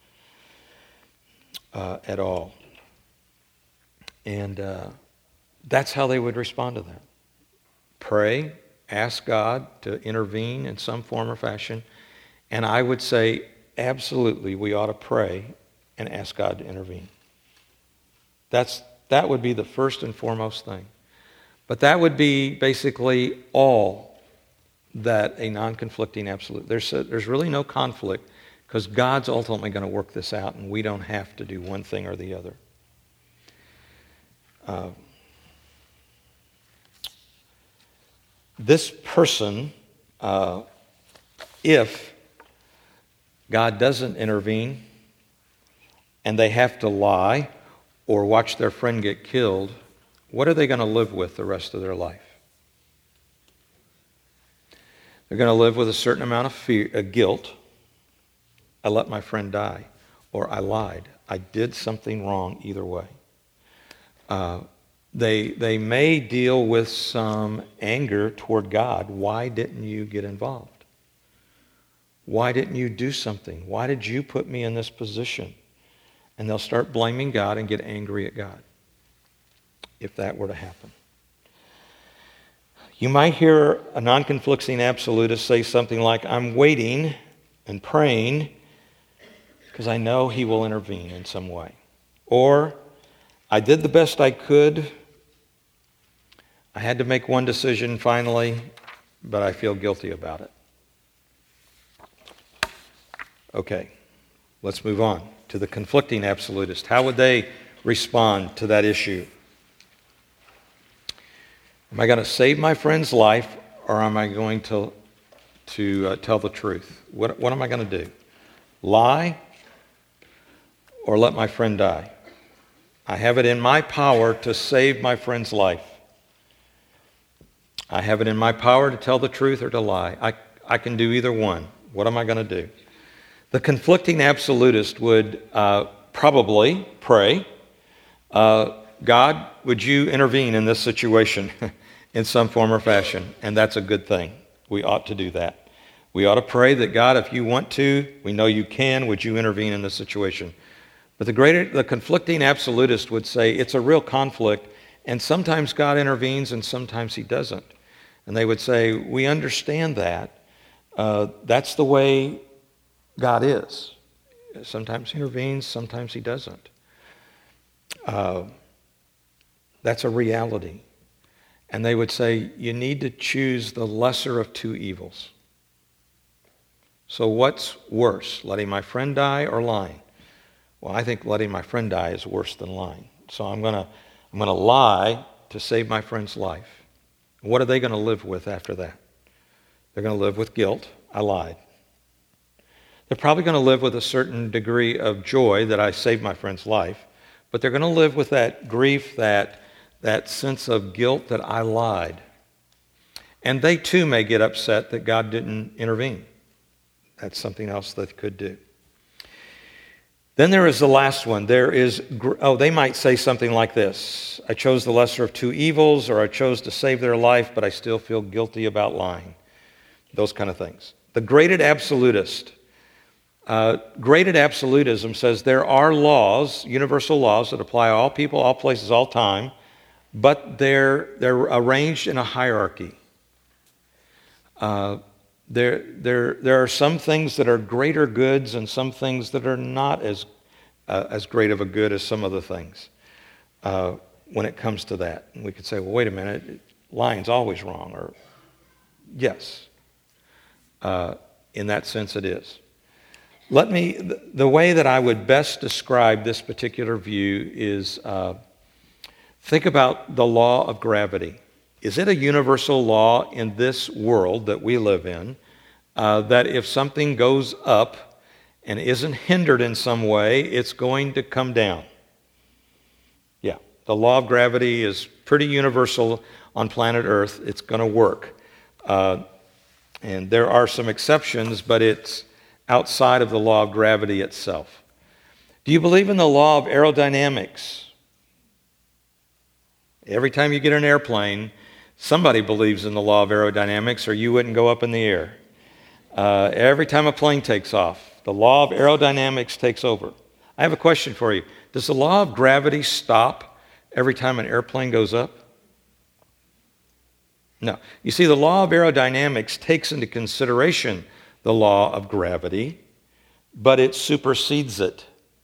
Speaker 1: Uh, at all. And uh, that's how they would respond to that. Pray, ask God to intervene in some form or fashion. And I would say, absolutely, we ought to pray and ask God to intervene. That's, that would be the first and foremost thing. But that would be basically all that a non-conflicting absolute. There's, a, there's really no conflict, because God's ultimately going to work this out, and we don't have to do one thing or the other. Uh, this person, uh, if God doesn't intervene and they have to lie or watch their friend get killed, what are they going to live with the rest of their life? They're going to live with a certain amount of fear, uh, guilt. I let my friend die, or I lied. I did something wrong either way. Uh, they, they may deal with some anger toward God. Why didn't you get involved? Why didn't you do something? Why did you put me in this position? And they'll start blaming God and get angry at God, if that were to happen. You might hear a non-conflicting absolutist say something like, I'm waiting and praying because I know he will intervene in some way. Or, I did the best I could. I had to make one decision finally, but I feel guilty about it. Okay, let's move on to the conflicting absolutist. How would they respond to that issue? Am I going to save my friend's life, or am I going to, to uh, tell the truth? What, what am I going to do? Lie or let my friend die? I have it in my power to save my friend's life. I have it in my power to tell the truth or to lie. I, I can do either one. What am I going to do? The conflicting absolutist would uh, probably pray, uh, God, would you intervene in this situation in some form or fashion? And that's a good thing. We ought to do that. We ought to pray that, God, if you want to, we know you can, would you intervene in this situation? But the greater, the conflicting absolutist would say it's a real conflict, and sometimes God intervenes and sometimes he doesn't. And they would say, we understand that. Uh, that's the way God is. Sometimes he intervenes, sometimes he doesn't. Uh, that's a reality. And they would say, you need to choose the lesser of two evils. So what's worse, letting my friend die or lying? Well, I think letting my friend die is worse than lying. So I'm going to I'm going to lie to save my friend's life. What are they going to live with after that? They're going to live with guilt. I lied. They're probably going to live with a certain degree of joy that I saved my friend's life, but they're going to live with that grief, that, that sense of guilt that I lied. And they too may get upset that God didn't intervene. That's something else they could do. Then there is the last one. There is, oh, they might say something like this. I chose the lesser of two evils, or I chose to save their life, but I still feel guilty about lying. Those kind of things. The graded absolutist. Uh, graded absolutism says there are laws, universal laws that apply to all people, all places, all time, but they're, they're arranged in a hierarchy. Uh, There, there, there are some things that are greater goods and some things that are not as, uh, as great of a good as some other things uh, when it comes to that. And we could say, well, wait a minute, lying's always wrong. Or, yes, uh, in that sense it is. Let me, the, the way that I would best describe this particular view is uh, think about the law of gravity. Is it a universal law in this world that we live in uh, that if something goes up and isn't hindered in some way, it's going to come down? Yeah, the law of gravity is pretty universal on planet Earth. It's going to work. Uh, and there are some exceptions, but it's outside of the law of gravity itself. Do you believe in the law of aerodynamics? Every time you get an airplane, somebody believes in the law of aerodynamics, or you wouldn't go up in the air. Uh, every time a plane takes off, the law of aerodynamics takes over. I have a question for you. Does the law of gravity stop every time an airplane goes up? No. You see, the law of aerodynamics takes into consideration the law of gravity, but it supersedes it.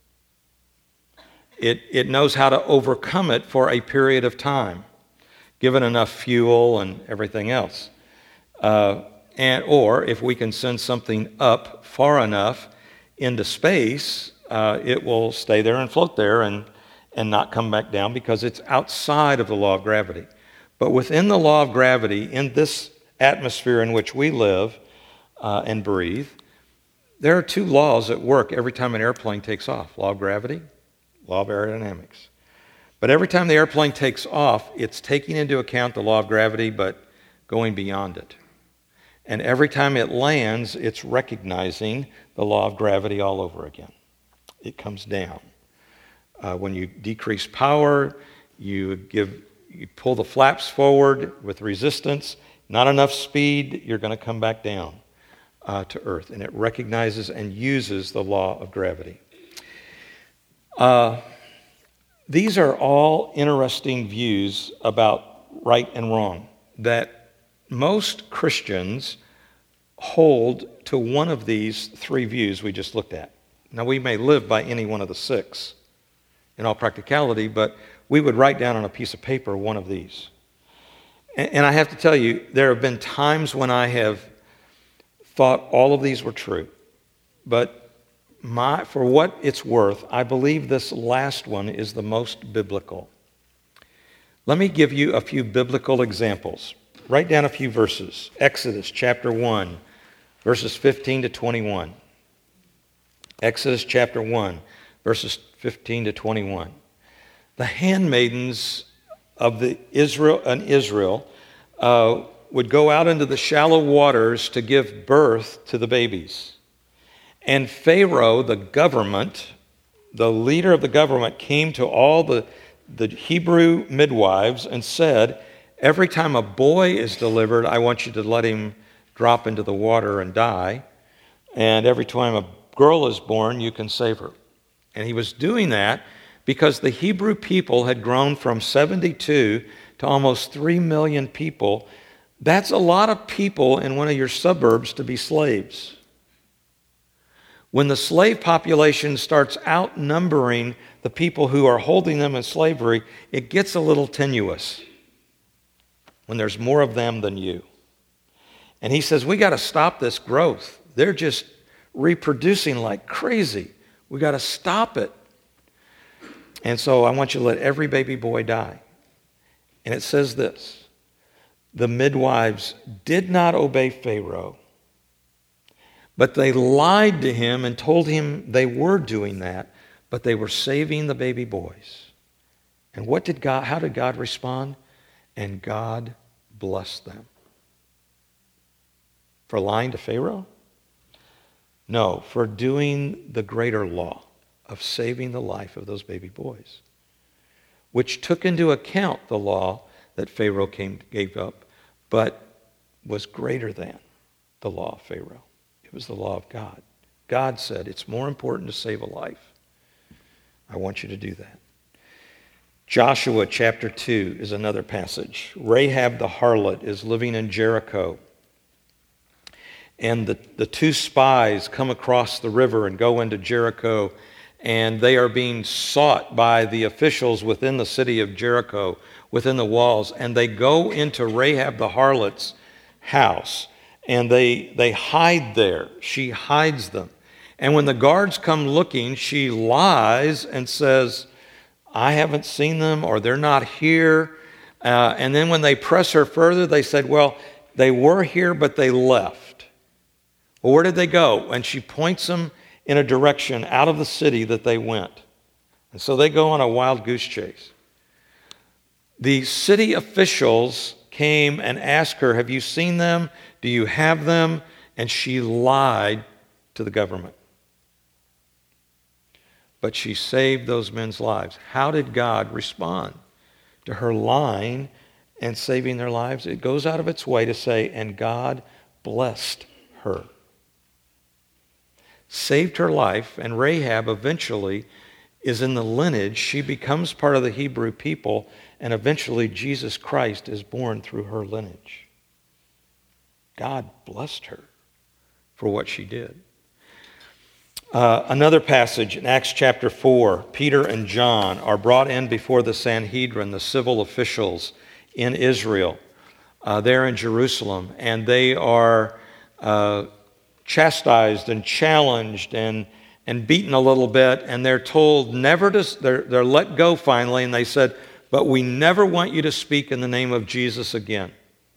Speaker 1: It, it knows how to overcome it for a period of time, given enough fuel and everything else. Uh, and or if we can send something up far enough into space, uh, it will stay there and float there and, and not come back down because it's outside of the law of gravity. But within the law of gravity, in this atmosphere in which we live uh, and breathe, there are two laws at work every time an airplane takes off. Law of gravity, law of aerodynamics. But every time the airplane takes off, it's taking into account the law of gravity, but going beyond it. And every time it lands, it's recognizing the law of gravity all over again. It comes down. Uh, when you decrease power, you give, you pull the flaps forward with resistance. Not enough speed, you're going to come back down uh, to Earth. And it recognizes and uses the law of gravity. Uh, These are all interesting views about right and wrong that most Christians hold to one of these three views we just looked at. Now, we may live by any one of the six in all practicality, but we would write down on a piece of paper one of these. And, and I have to tell you, there have been times when I have thought all of these were true. But my, for what it's worth, I believe this last one is the most biblical. Let me give you a few biblical examples. Write down a few verses. Exodus chapter one, verses fifteen to twenty-one. Exodus chapter one, verses fifteen to twenty-one. The handmaidens of the Israel and Israel uh, would go out into the shallow waters to give birth to the babies. And Pharaoh, the government, the leader of the government, came to all the, the Hebrew midwives and said, every time a boy is delivered, I want you to let him drop into the water and die. And every time a girl is born, you can save her. And he was doing that because the Hebrew people had grown from seventy-two to almost three million people. That's a lot of people in one of your suburbs to be slaves. When the slave population starts outnumbering the people who are holding them in slavery, it gets a little tenuous when there's more of them than you. And he says, we got to stop this growth. They're just reproducing like crazy. We got to stop it. And so I want you to let every baby boy die. And it says this, the midwives did not obey Pharaoh, but they lied to him and told him they were doing that, but they were saving the baby boys. And what did God, how did God respond? And God blessed them. For lying to Pharaoh? No, for doing the greater law of saving the life of those baby boys, which took into account the law that Pharaoh came, gave up, but was greater than the law of Pharaoh. It was the law of God. God said, it's more important to save a life. I want you to do that. Joshua chapter two is another passage. Rahab the harlot is living in Jericho. And the, the two spies come across the river and go into Jericho, and they are being sought by the officials within the city of Jericho, within the walls, and they go into Rahab the harlot's house, and they, they hide there. She hides them. And when the guards come looking, she lies and says, I haven't seen them, or they're not here. Uh, and then when they press her further, they said, well, they were here, but they left. Well, where did they go? And she points them in a direction out of the city that they went. And so they go on a wild goose chase. The city officials came and asked her, have you seen them? Do you have them? And she lied to the government. But she saved those men's lives. How did God respond to her lying and saving their lives? It goes out of its way to say, and God blessed her. Saved her life, and Rahab eventually is in the lineage. She becomes part of the Hebrew people, and eventually Jesus Christ is born through her lineage. God blessed her for what she did. Uh, another passage in Acts chapter four, Peter and John are brought in before the Sanhedrin, the civil officials in Israel, uh, there in Jerusalem, and they are uh, chastised and challenged and, and beaten a little bit, and they're told never to, they're, they're let go finally, and they said, but we never want you to speak in the name of Jesus again.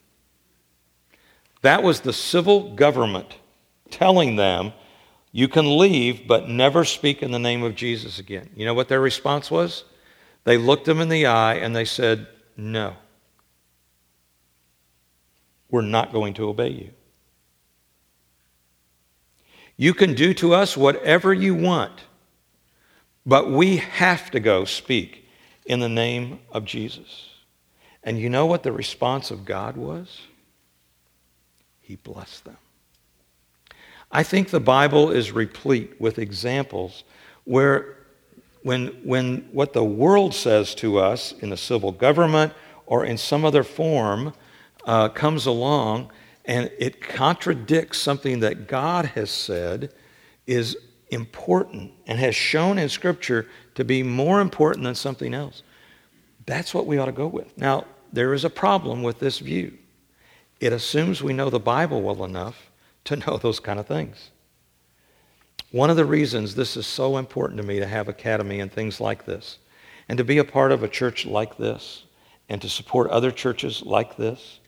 Speaker 1: That was the civil government telling them, you can leave, but never speak in the name of Jesus again. You know what their response was? They looked them in the eye and they said, no, we're not going to obey you. You can do to us whatever you want, but we have to go speak in the name of Jesus. And you know what the response of God was? He blessed them. I think the Bible is replete with examples where when, when what the world says to us in the civil government or in some other form uh, comes along and it contradicts something that God has said is important and has shown in Scripture to be more important than something else. That's what we ought to go with. Now, there is a problem with this view. It assumes we know the Bible well enough to know those kind of things. One of the reasons this is so important to me to have Academy and things like this, and to be a part of a church like this, and to support other churches like this,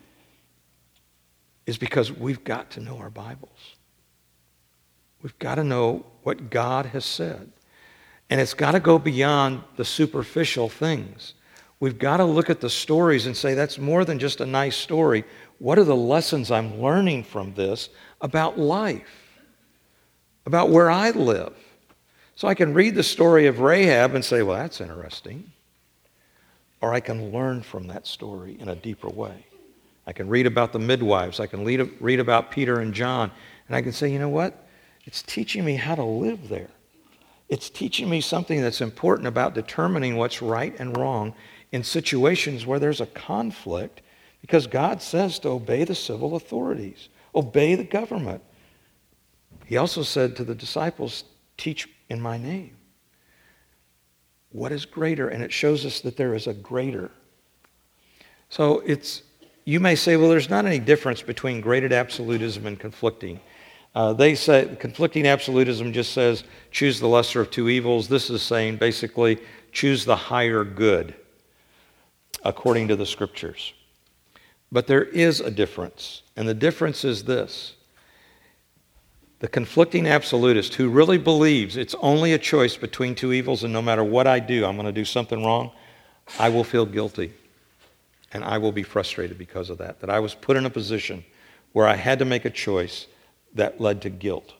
Speaker 1: is because we've got to know our Bibles. We've got to know what God has said. And it's got to go beyond the superficial things. We've got to look at the stories and say, that's more than just a nice story. What are the lessons I'm learning from this about life? About where I live? So I can read the story of Rahab and say, well, that's interesting. Or I can learn from that story in a deeper way. I can read about the midwives. I can read, read about Peter and John. And I can say, you know what? It's teaching me how to live there. It's teaching me something that's important about determining what's right and wrong in situations where there's a conflict, because God says to obey the civil authorities, obey the government. He also said to the disciples, teach in my name. What is greater? And it shows us that there is a greater. So it's, you may say, well, there's not any difference between graded absolutism and conflicting. Uh, they say conflicting absolutism just says choose the lesser of two evils. This is saying basically choose the higher good according to the scriptures. But there is a difference, and the difference is this. The conflicting absolutist who really believes it's only a choice between two evils, and no matter what I do, I'm going to do something wrong, I will feel guilty. And I will be frustrated because of that. That I was put in a position where I had to make a choice that led to guilt.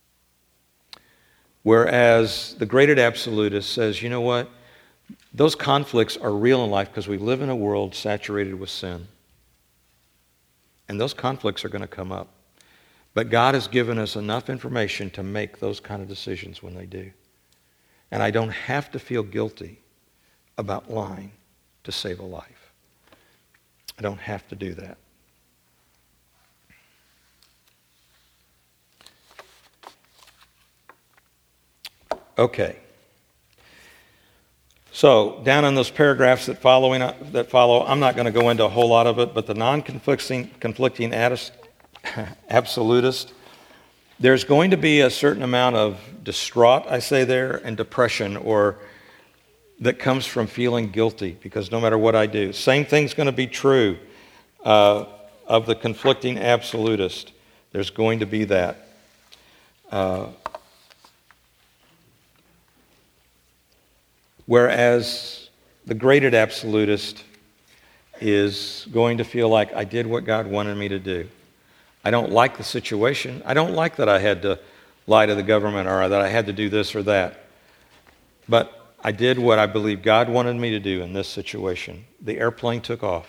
Speaker 1: Whereas the graded absolutist says, you know what? Those conflicts are real in life because we live in a world saturated with sin. And those conflicts are going to come up. But God has given us enough information to make those kind of decisions when they do. And I don't have to feel guilty about lying to save a life. I don't have to do that. Okay. So, down in those paragraphs that following that follow, I'm not going to go into a whole lot of it, but the non-conflicting conflicting absolutist, there's going to be a certain amount of distraught, I say there, and depression, or that comes from feeling guilty, because no matter what I do. Same thing's going to be true uh, of the conflicting absolutist. There's going to be that. Uh, whereas the graded absolutist is going to feel like I did what God wanted me to do. I don't like the situation. I don't like that I had to lie to the government or that I had to do this or that. But I did what I believe God wanted me to do in this situation. The airplane took off,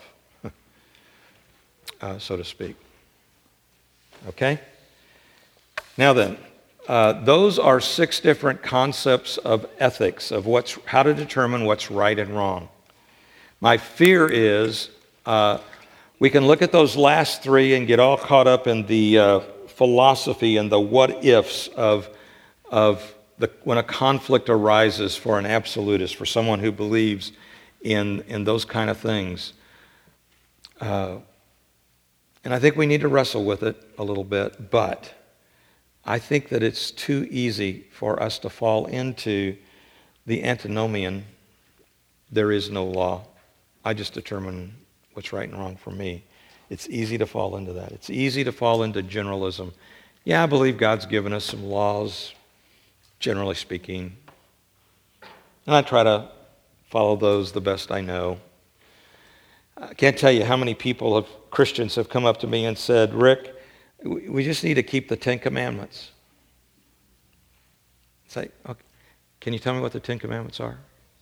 Speaker 1: uh, so to speak. Okay? Now then, uh, those are six different concepts of ethics, of what's how to determine what's right and wrong. My fear is uh, we can look at those last three and get all caught up in the uh, philosophy and the what-ifs of of The, when a conflict arises for an absolutist, for someone who believes in, in those kind of things. Uh, and I think we need to wrestle with it a little bit, but I think that it's too easy for us to fall into the antinomian, there is no law. I just determine what's right and wrong for me. It's easy to fall into that. It's easy to fall into generalism. Yeah, I believe God's given us some laws, generally speaking. And I try to follow those the best I know. I can't tell you how many people, have, Christians, have come up to me and said, Rick, we just need to keep the Ten Commandments. It's like, okay, can you tell me what the Ten Commandments are?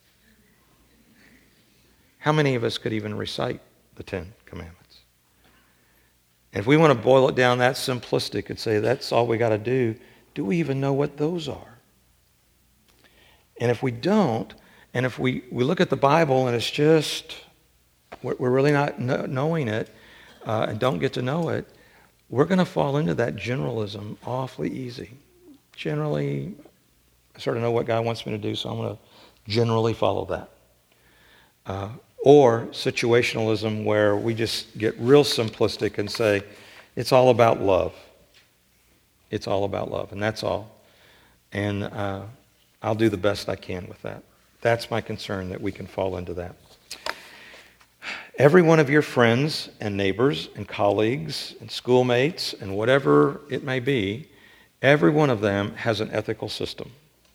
Speaker 1: How many of us could even recite the Ten Commandments? And if we want to boil it down that simplistic and say that's all we got to do, do we even know what those are? And if we don't, and if we, we look at the Bible and it's just, we're, we're really not know, knowing it uh, and don't get to know it, we're going to fall into that generalism awfully easy. Generally, I sort of know what God wants me to do, so I'm going to generally follow that. Uh, or situationalism where we just get real simplistic and say, it's all about love. It's all about love, and that's all. And uh, I'll do the best I can with that. That's my concern, that we can fall into that. Every one of your friends and neighbors and colleagues and schoolmates and whatever it may be, every one of them has an ethical system.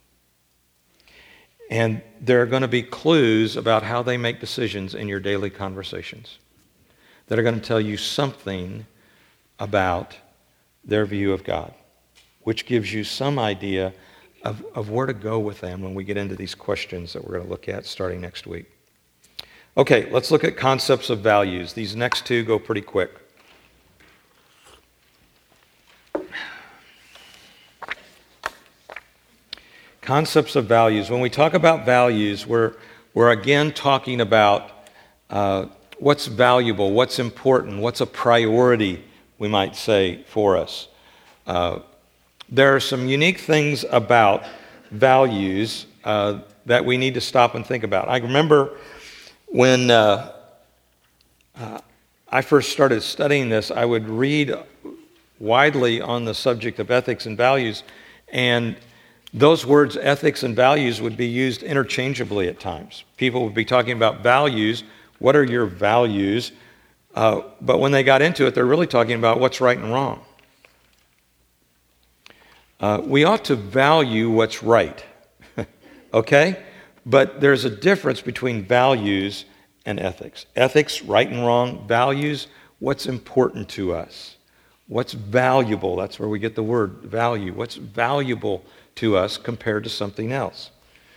Speaker 1: And there are going to be clues about how they make decisions in your daily conversations that are going to tell you something about their view of God, which gives you some idea of, of where to go with them when we get into these questions that we're going to look at starting next week. Okay, let's look at concepts of values. These next two go pretty quick. Concepts of values. When we talk about values, we're, we're again talking about uh, what's valuable, what's important, what's a priority, we might say, for us. Uh, there are some unique things about values uh, that we need to stop and think about. I remember when uh, uh, I first started studying this, I would read widely on the subject of ethics and values, and those words, ethics and values, would be used interchangeably at times. People would be talking about values. What are your values? Uh, but when they got into it, they're really talking about what's right and wrong. Uh, we ought to value what's right, okay? But there's a difference between values and ethics. Ethics, right and wrong. Values, what's important to us. What's valuable, that's where we get the word value. What's valuable to us compared to something else.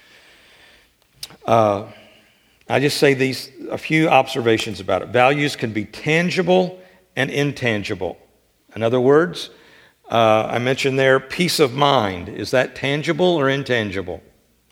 Speaker 1: Uh, I just say these, a few observations about it. Values can be tangible and intangible. In other words, uh, I mentioned there peace of mind. Is that tangible or intangible?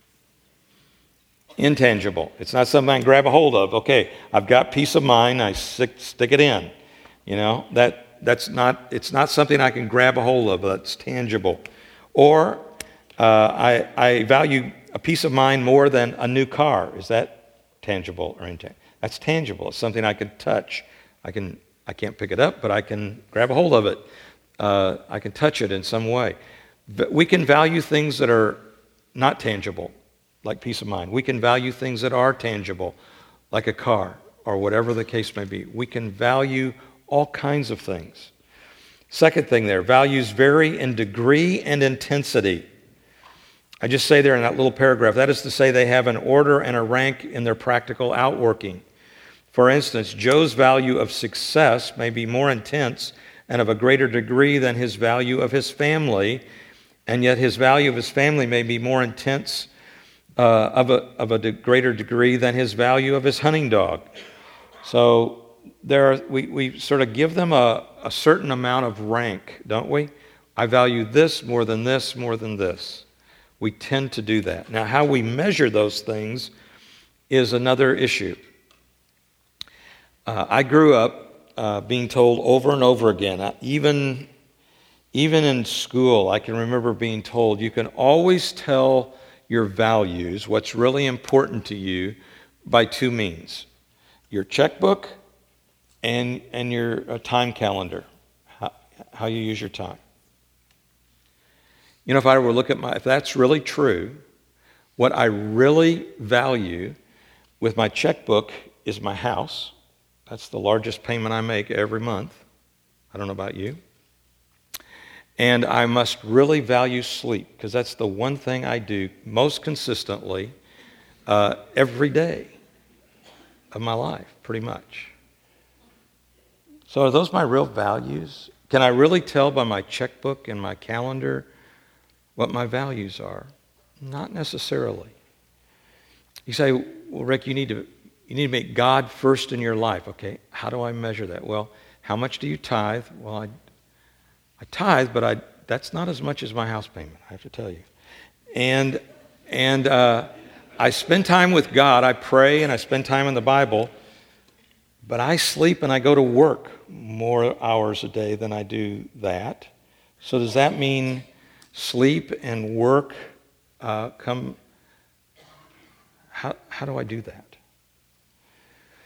Speaker 1: Intangible. It's not something I can grab a hold of. Okay, I've got peace of mind. I stick, stick it in. You know, that that's not. It's not something I can grab a hold of. That's tangible. Or uh, I, I value a peace of mind more than a new car. Is that tangible or intangible? That's tangible. It's something I can touch. I can. I can't pick it up, but I can grab a hold of it. Uh, I can touch it in some way. But we can value things that are not tangible, like peace of mind. We can value things that are tangible, like a car or whatever the case may be. We can value all kinds of things. Second thing there, values vary in degree and intensity. I just say there in that little paragraph, that is to say they have an order and a rank in their practical outworking. For instance, Joe's value of success may be more intense and of a greater degree than his value of his family, and yet his value of his family may be more intense uh, of, a, of a de- greater degree than his value of his hunting dog. So there, are, we, we sort of give them a, a certain amount of rank, don't we? I value this more than this, more than this. We tend to do that. Now, how we measure those things is another issue. Uh, I grew up uh, being told over and over again, uh, even, even in school, I can remember being told, you can always tell your values, what's really important to you, by two means. Your checkbook and, and your uh, time calendar, how, how you use your time. You know, if I were to look at my, if that's really true, what I really value with my checkbook is my house. That's the largest payment I make every month. I don't know about you. And I must really value sleep, because that's the one thing I do most consistently uh, every day of my life, pretty much. So are those my real values? Can I really tell by my checkbook and my calendar what my values are? Not necessarily. You say, well, Rick, you need to you need to make God first in your life. Okay, how do I measure that? Well, how much do you tithe? Well, I, I tithe, but I that's not as much as my house payment, I have to tell you. And and uh, I spend time with God. I pray and I spend time in the Bible, but I sleep and I go to work more hours a day than I do that. So does that mean sleep and work uh, come? How how do I do that?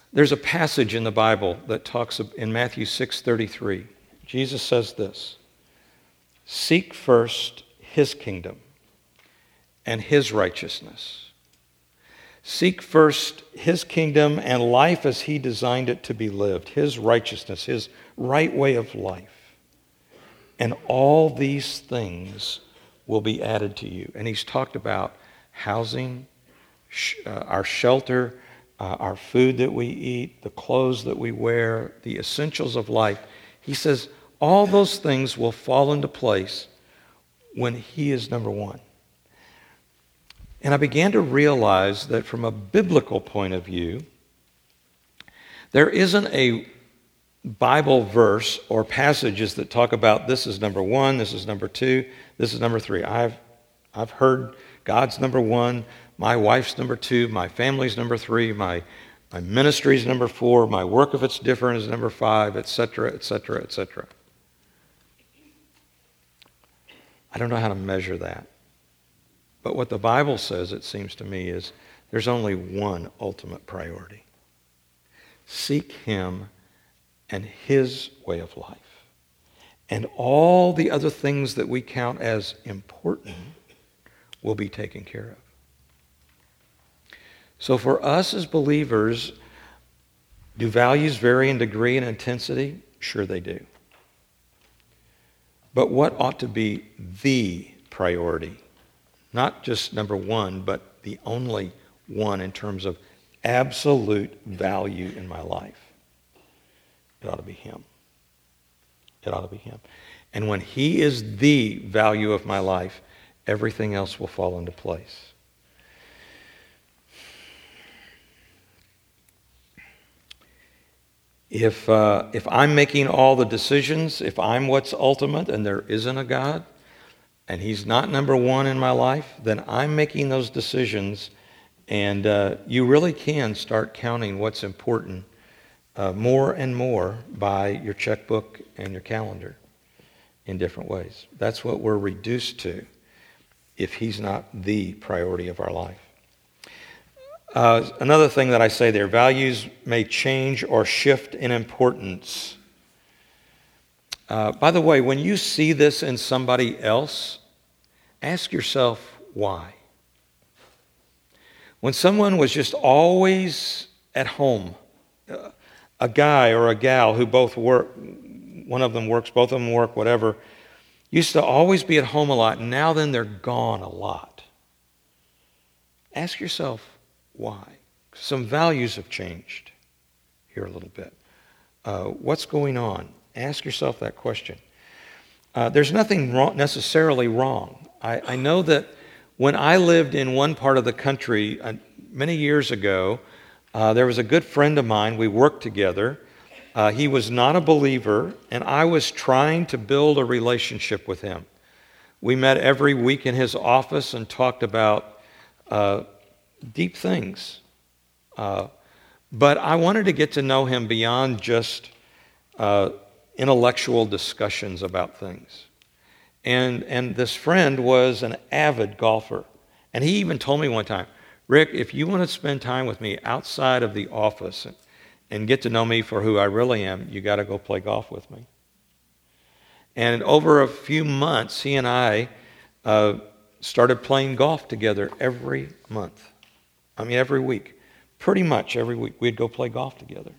Speaker 1: There's a passage in the Bible that talks in Matthew six thirty-three. Jesus says this, "Seek first his kingdom and his righteousness." Seek first his kingdom and life as he designed it to be lived, his righteousness, his right way of life. And all these things will be added to you. And he's talked about housing, sh- uh, our shelter, uh, our food that we eat, the clothes that we wear, the essentials of life. He says all those things will fall into place when he is number one. And I began to realize that from a biblical point of view, there isn't a Bible verse or passages that talk about this is number one, this is number two, this is number three. I've, I've heard God's number one, my wife's number two, my family's number three, my, my ministry's number four, my work if it's different is number five, et cetera, et cetera, et cetera. I don't know how to measure that. But what the Bible says, it seems to me, is there's only one ultimate priority. Seek him and his way of life. And all the other things that we count as important will be taken care of. So for us as believers, do values vary in degree and intensity? Sure they do. But what ought to be the priority? Not just number one, but the only one in terms of absolute value in my life. It ought to be him. It ought to be him. And when he is the value of my life, everything else will fall into place. If, uh, if I'm making all the decisions, if I'm what's ultimate and there isn't a God, and he's not number one in my life, then I'm making those decisions, and uh, you really can start counting what's important uh, more and more by your checkbook and your calendar in different ways. That's what we're reduced to if he's not the priority of our life. Uh, another thing that I say there, values may change or shift in importance. Uh, by the way, when you see this in somebody else, ask yourself why. When someone was just always at home, uh, a guy or a gal who both work, one of them works, both of them work, whatever, used to always be at home a lot, and now then they're gone a lot. Ask yourself why. Some values have changed here a little bit. Uh, what's going on? Ask yourself that question. Uh, there's nothing wrong, necessarily wrong. I, I know that when I lived in one part of the country uh, many years ago, uh, there was a good friend of mine. We worked together. Uh, he was not a believer, and I was trying to build a relationship with him. We met every week in his office and talked about uh, deep things. Uh, but I wanted to get to know him beyond just uh, intellectual discussions about things. And and this friend was an avid golfer. And he even told me one time, Rick, if you want to spend time with me outside of the office and, and get to know me for who I really am, you got to go play golf with me. And over a few months, he and I uh, started playing golf together every month. I mean, every week. Pretty much every week we'd go play golf together.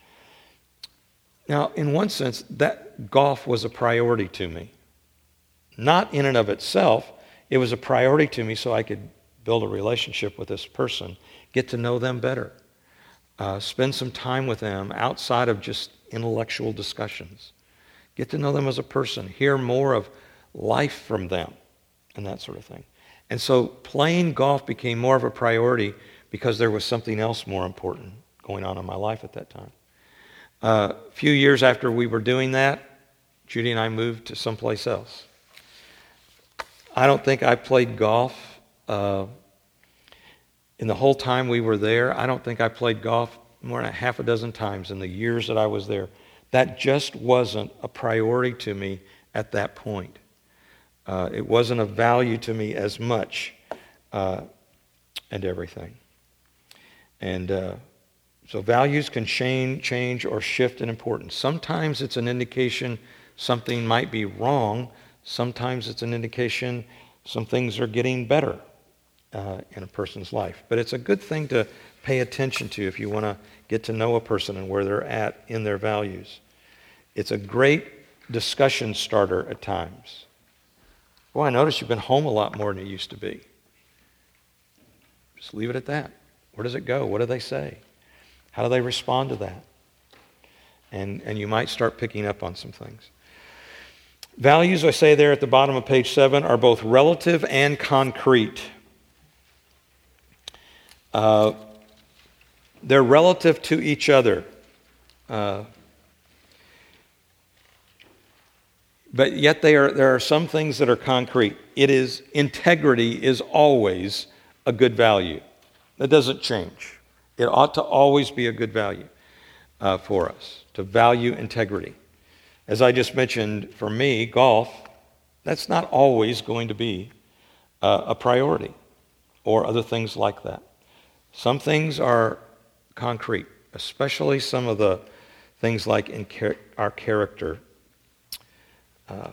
Speaker 1: Now, in one sense, that golf was a priority to me. Not in and of itself, it was a priority to me so I could build a relationship with this person, get to know them better, uh, spend some time with them outside of just intellectual discussions, get to know them as a person, hear more of life from them, and that sort of thing. And so playing golf became more of a priority because there was something else more important going on in my life at that time. Uh, a few years after we were doing that, Judy and I moved to someplace else. I don't think I played golf uh, in the whole time we were there. I don't think I played golf more than a half a dozen times in the years that I was there. That just wasn't a priority to me at that point. Uh, it wasn't of value to me as much uh, and everything. And uh, So values can change, change or shift in importance. Sometimes it's an indication something might be wrong. Sometimes it's an indication some things are getting better uh, in a person's life. But it's a good thing to pay attention to if you want to get to know a person and where they're at in their values. It's a great discussion starter at times. Well, I notice you've been home a lot more than you used to be. Just leave it at that. Where does it go? What do they say? How do they respond to that? And, and you might start picking up on some things. Values, I say there at the bottom of page seven, are both relative and concrete. Uh, they're relative to each other. Uh, but yet they are, there are some things that are concrete. It is, integrity is always a good value. That doesn't change. It ought to always be a good value uh, for us, to value integrity. As I just mentioned, for me, golf, that's not always going to be uh, a priority or other things like that. Some things are concrete, especially some of the things like in char- our character. Uh,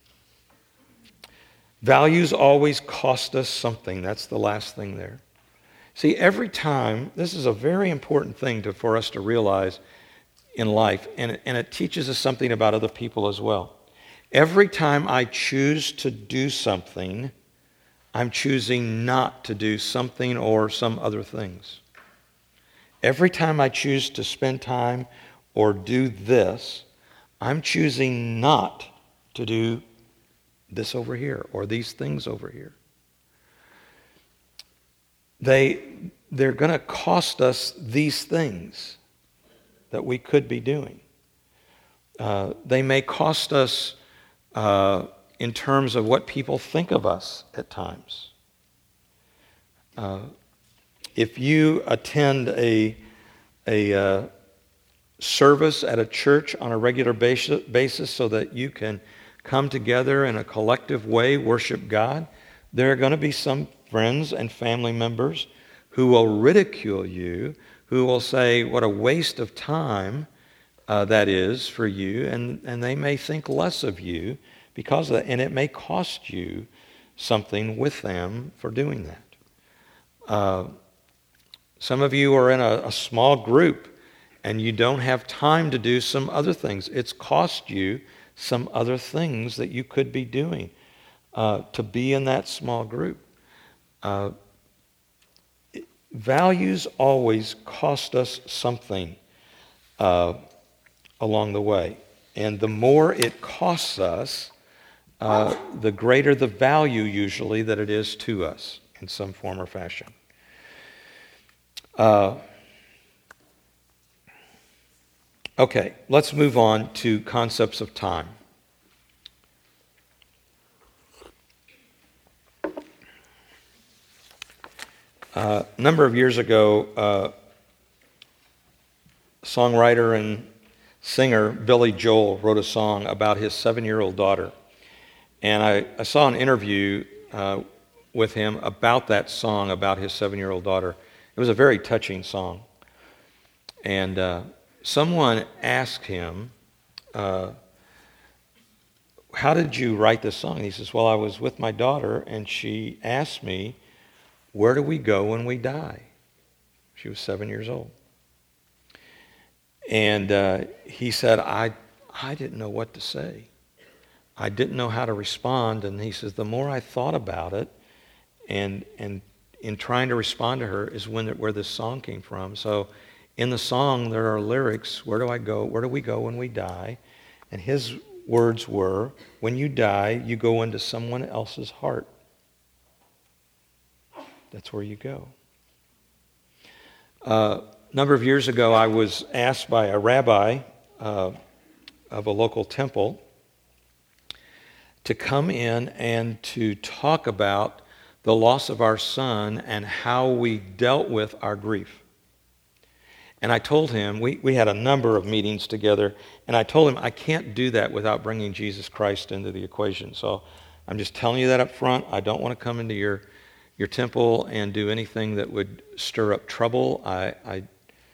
Speaker 1: values always cost us something. That's the last thing there. See, every time, this is a very important thing to, for us to realize in life, and, and it teaches us something about other people as well. Every time I choose to do something, I'm choosing not to do something or some other things. Every time I choose to spend time or do this, I'm choosing not to do this over here or these things over here. They, they're going to cost us these things that we could be doing. Uh, they may cost us uh, in terms of what people think of us at times. Uh, if you attend a, a uh, service at a church on a regular basis, basis so that you can come together in a collective way, worship God, there are going to be some friends and family members who will ridicule you, who will say what a waste of time uh, that is for you, and, and they may think less of you because of that, and it may cost you something with them for doing that. Uh, some of you are in a, a small group and you don't have time to do some other things. It's cost you some other things that you could be doing uh, to be in that small group. Uh, values always cost us something uh, along the way. And the more it costs us, uh, the greater the value usually that it is to us in some form or fashion. Uh, okay, let's move on to concepts of time. Uh, a number of years ago, uh, songwriter and singer Billy Joel wrote a song about his seven-year-old daughter. And I, I saw an interview uh, with him about that song, about his seven-year-old daughter. It was a very touching song. And uh, someone asked him, uh, how did you write this song? And he says, well, I was with my daughter, and she asked me, where do we go when we die? She was seven years old. And uh, he said, I, I didn't know what to say. I didn't know how to respond. And he says, the more I thought about it, and and in trying to respond to her is when where this song came from. So in the song, there are lyrics, where do I go? Where do we go when we die? And his words were, when you die, you go into someone else's heart. That's where you go. Uh, a number of years ago, I was asked by a rabbi uh, of a local temple to come in and to talk about the loss of our son and how we dealt with our grief. And I told him, we, we had a number of meetings together, and I told him I can't do that without bringing Jesus Christ into the equation. So I'm just telling you that up front. I don't want to come into your your temple and do anything that would stir up trouble. I, I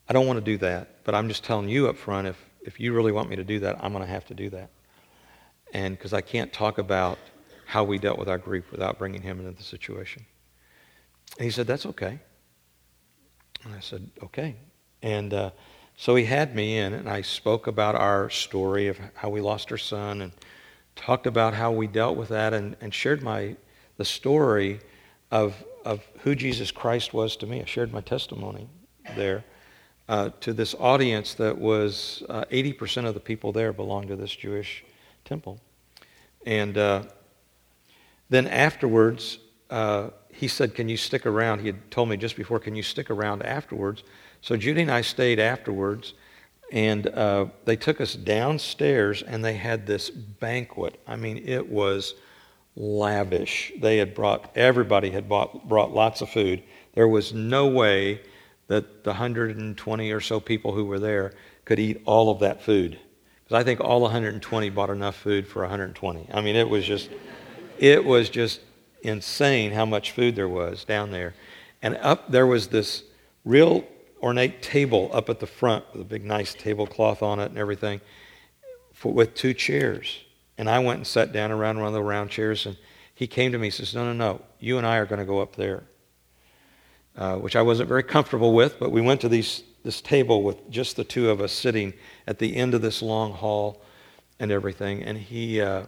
Speaker 1: I don't want to do that, but I'm just telling you up front, if, if you really want me to do that, I'm going to have to do that. And because I can't talk about how we dealt with our grief without bringing him into the situation. And he said, that's okay. And I said, okay. And uh, so he had me in, and I spoke about our story of how we lost our son and talked about how we dealt with that and, and shared my the story of, of who Jesus Christ was to me. I shared my testimony there uh, to this audience that was uh, eighty percent of the people there belonged to this Jewish temple. And uh, then afterwards, uh, he said, can you stick around? He had told me just before, can you stick around afterwards? So Judy and I stayed afterwards, and uh, they took us downstairs, and they had this banquet. I mean, it was lavish. They had brought, everybody had bought, brought lots of food. There was no way that the one hundred twenty or so people who were there could eat all of that food. Because I think all one hundred twenty bought enough food for one hundred twenty. I mean, it was just, it was just insane how much food there was down there. And up there was this real ornate table up at the front with a big nice tablecloth on it and everything for, with two chairs. And I went and sat down around one of the round chairs, and he came to me and says, no, no, no, you and I are going to go up there, uh, which I wasn't very comfortable with, but we went to these this table with just the two of us sitting at the end of this long hall and everything. And he, uh,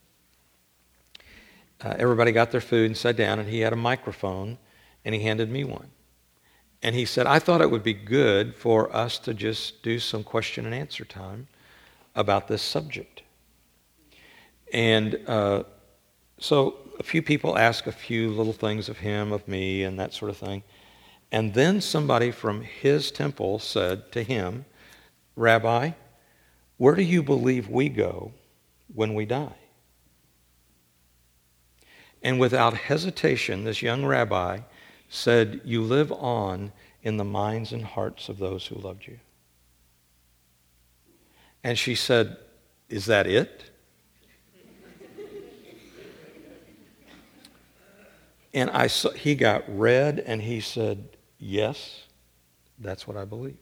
Speaker 1: uh, everybody got their food and sat down, and he had a microphone, and he handed me one. And he said, I thought it would be good for us to just do some question and answer time about this subject. And uh, so a few people asked a few little things of him, of me, and that sort of thing. And then somebody from his temple said to him, Rabbi, where do you believe we go when we die? And without hesitation, this young rabbi said, you live on in the minds and hearts of those who loved you. And she said, is that it? And I saw, he got red, and he said, yes, that's what I believe.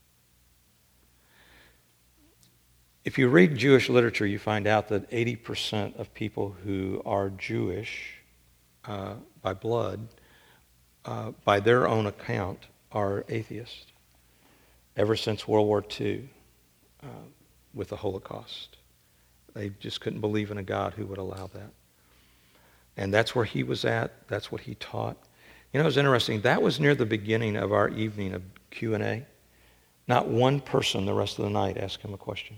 Speaker 1: If you read Jewish literature, you find out that eighty percent of people who are Jewish uh, by blood, uh, by their own account, are atheists. Ever since World War Two, uh, with the Holocaust. They just couldn't believe in a God who would allow that. And that's where he was at. That's what he taught. You know, it was interesting. That was near the beginning of our evening of Q and A. Not one person the rest of the night asked him a question.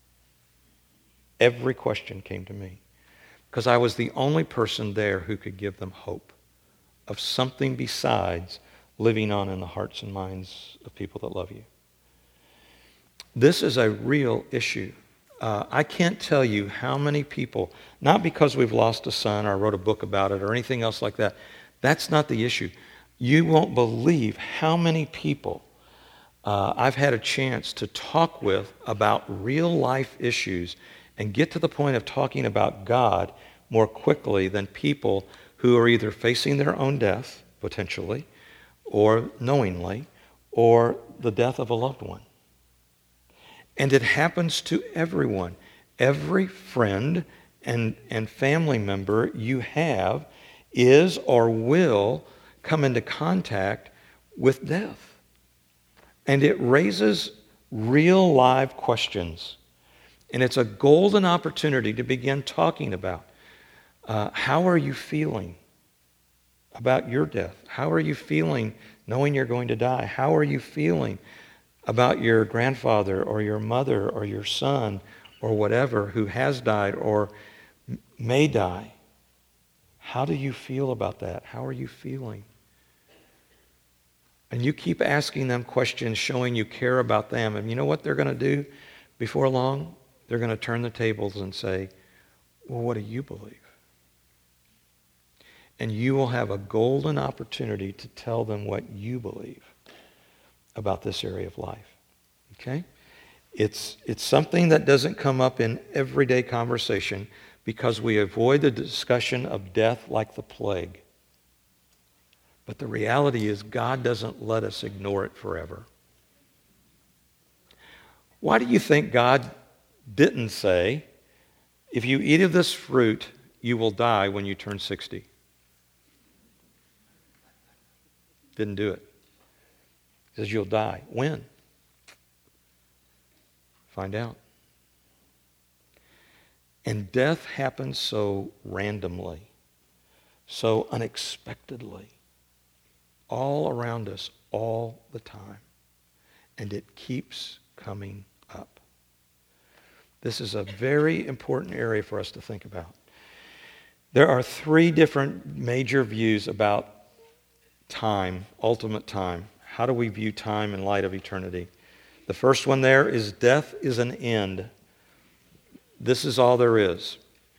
Speaker 1: Every question came to me. Because I was the only person there who could give them hope of something besides living on in the hearts and minds of people that love you. This is a real issue. Uh, I can't tell you how many people, not because we've lost a son or wrote a book about it or anything else like that. That's not the issue. You won't believe how many people uh, I've had a chance to talk with about real life issues and get to the point of talking about God more quickly than people who are either facing their own death, potentially, or knowingly, or the death of a loved one. And it happens to everyone. Every friend and, and family member you have is or will come into contact with death. And it raises real live questions. And it's a golden opportunity to begin talking about uh, how are you feeling about your death? How are you feeling knowing you're going to die? How are you feeling about your grandfather or your mother or your son or whatever who has died or may die? How do you feel about that? How are you feeling? And you keep asking them questions showing you care about them. And you know what they're going to do before long? They're going to turn the tables and say, well, what do you believe? And you will have a golden opportunity to tell them what you believe about this area of life. Okay? It's, it's something that doesn't come up in everyday conversation because we avoid the discussion of death like the plague. But the reality is God doesn't let us ignore it forever. Why do you think God didn't say, if you eat of this fruit, you will die when you turn sixty? Didn't do it. He says you'll die. When? Find out. And death happens so randomly, so unexpectedly, all around us, all the time. And it keeps coming up. This is a very important area for us to think about. There are three different major views about time, ultimate time. How do we view time in light of eternity? The first one there is death is an end. This is all there is.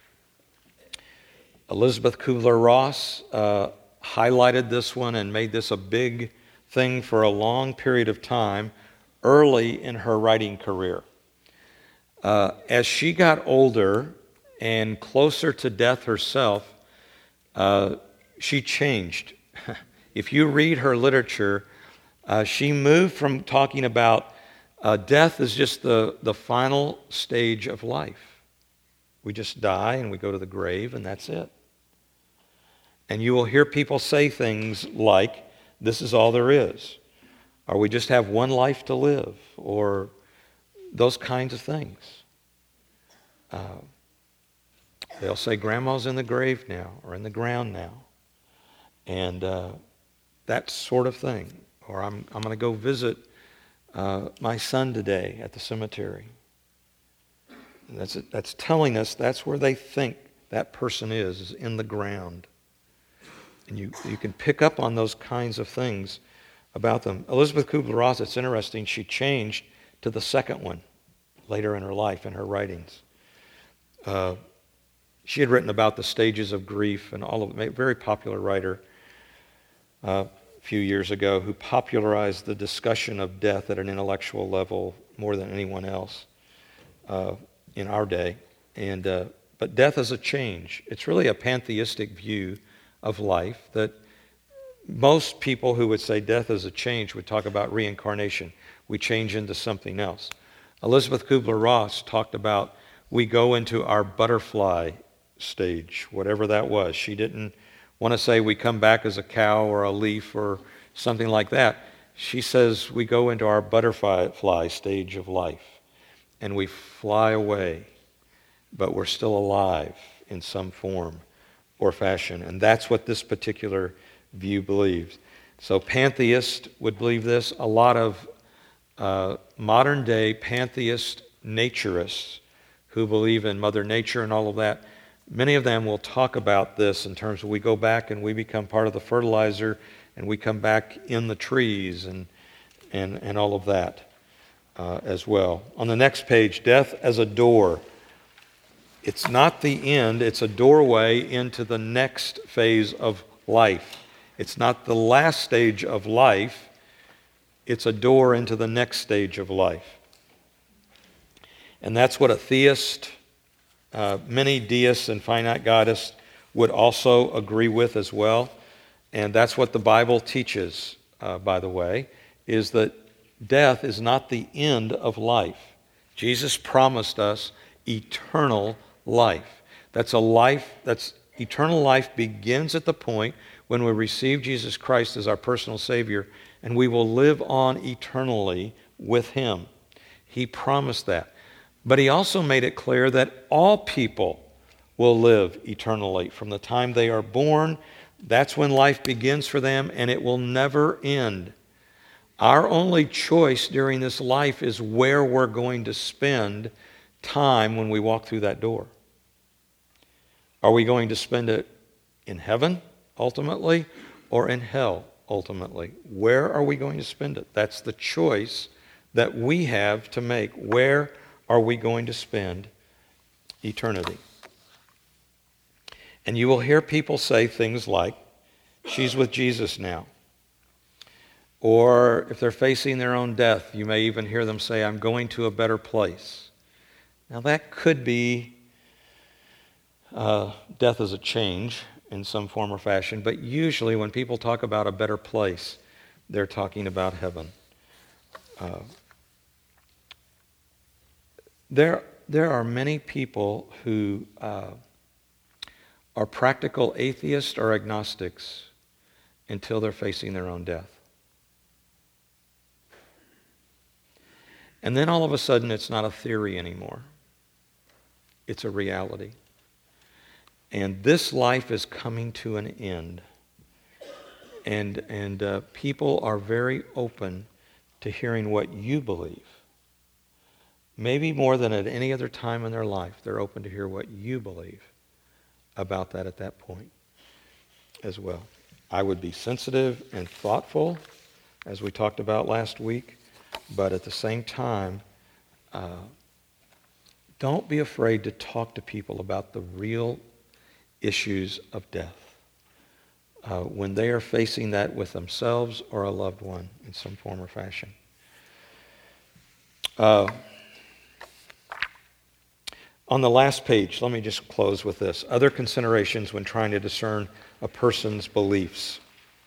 Speaker 1: Elizabeth Kubler-Ross uh, highlighted this one and made this a big thing for a long period of time early in her writing career. Uh, as she got older and closer to death herself, uh, she changed. If you read her literature, uh, she moved from talking about uh, death as just the, the final stage of life. We just die and we go to the grave and that's it. And you will hear people say things like, this is all there is. Or we just have one life to live. Or those kinds of things. Uh, they'll say, Grandma's in the grave now or in the ground now. And uh, that sort of thing. Or I'm, I'm going to go visit uh, my son today at the cemetery. And that's, that's telling us that's where they think that person is, is in the ground. And you, you can pick up on those kinds of things about them. Elizabeth Kubler-Ross, it's interesting, she changed to the second one later in her life, in her writings. Uh, she had written about the stages of grief and all of it. A very popular writer uh, a few years ago who popularized the discussion of death at an intellectual level more than anyone else uh, in our day. And uh, but death is a change. It's really a pantheistic view of life that most people who would say death is a change would talk about reincarnation. We change into something else. Elizabeth Kubler-Ross talked about we go into our butterfly stage, whatever that was. She didn't want to say we come back as a cow or a leaf or something like that. She says we go into our butterfly stage of life and we fly away, but we're still alive in some form or fashion. And that's what this particular view believes. So pantheists would believe this. A lot of uh, modern day pantheist naturists who believe in Mother Nature and all of that, many of them will talk about this in terms of we go back and we become part of the fertilizer and we come back in the trees and and, and all of that uh, as well. On the next page, death as a door. It's not the end, it's a doorway into the next phase of life. It's not the last stage of life, it's a door into the next stage of life. And that's what a theist, uh, many deists and finite godists would also agree with as well. And that's what the Bible teaches, uh, by the way, is that death is not the end of life. Jesus promised us eternal life. That's a life, that's eternal life begins at the point when we receive Jesus Christ as our personal Savior, and we will live on eternally with Him. He promised that. But He also made it clear that all people will live eternally. From the time they are born, that's when life begins for them, and it will never end. Our only choice during this life is where we're going to spend time when we walk through that door. Are we going to spend it in heaven, ultimately, or in hell, ultimately? Where are we going to spend it? That's the choice that we have to make. Where are we going to spend eternity? And you will hear people say things like, she's with Jesus now. Or if they're facing their own death, you may even hear them say, I'm going to a better place. Now that could be uh, death as a change in some form or fashion, but usually when people talk about a better place, they're talking about heaven. Uh, there, there are many people who uh, are practical atheists or agnostics until they're facing their own death. And then all of a sudden it's not a theory anymore. It's a reality. And this life is coming to an end. And, and uh, people are very open to hearing what you believe. Maybe more than at any other time in their life, they're open to hear what you believe about that at that point as well. I would be sensitive and thoughtful, as we talked about last week, but at the same time, uh, don't be afraid to talk to people about the real issues of death uh, when they are facing that with themselves or a loved one in some form or fashion. Uh, on the last page, let me just close with this. Other considerations when trying to discern a person's beliefs.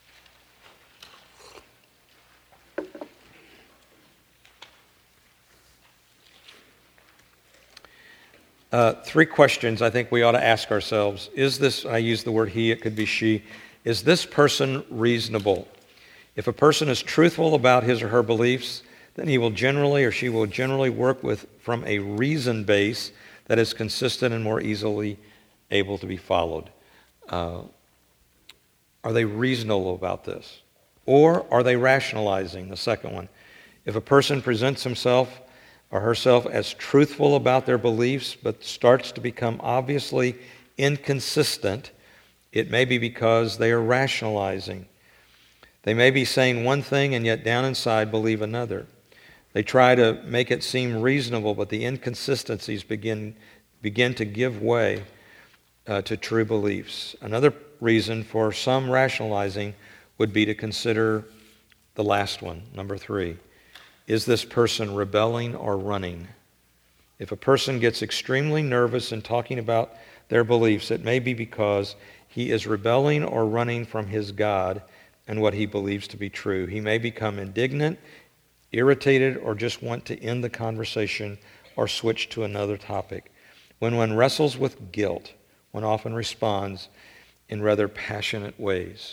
Speaker 1: Uh, three questions I think we ought to ask ourselves. Is this, I use the word he, it could be she, is this person reasonable? If a person is truthful about his or her beliefs, then he will generally or she will generally work with from a reason base that is consistent and more easily able to be followed. Uh, are they reasonable about this? Or are they rationalizing? The second one. If a person presents himself or herself as truthful about their beliefs but starts to become obviously inconsistent, it may be because they are rationalizing. They may be saying one thing and yet down inside believe another. They try to make it seem reasonable, but the inconsistencies begin, begin to give way uh, to true beliefs. Another reason for some rationalizing would be to consider the last one, number three. Is this person rebelling or running? If a person gets extremely nervous in talking about their beliefs, it may be because he is rebelling or running from his God and what he believes to be true. He may become indignant, irritated, or just want to end the conversation or switch to another topic. When one wrestles with guilt, one often responds in rather passionate ways.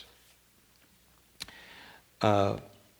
Speaker 1: Uh,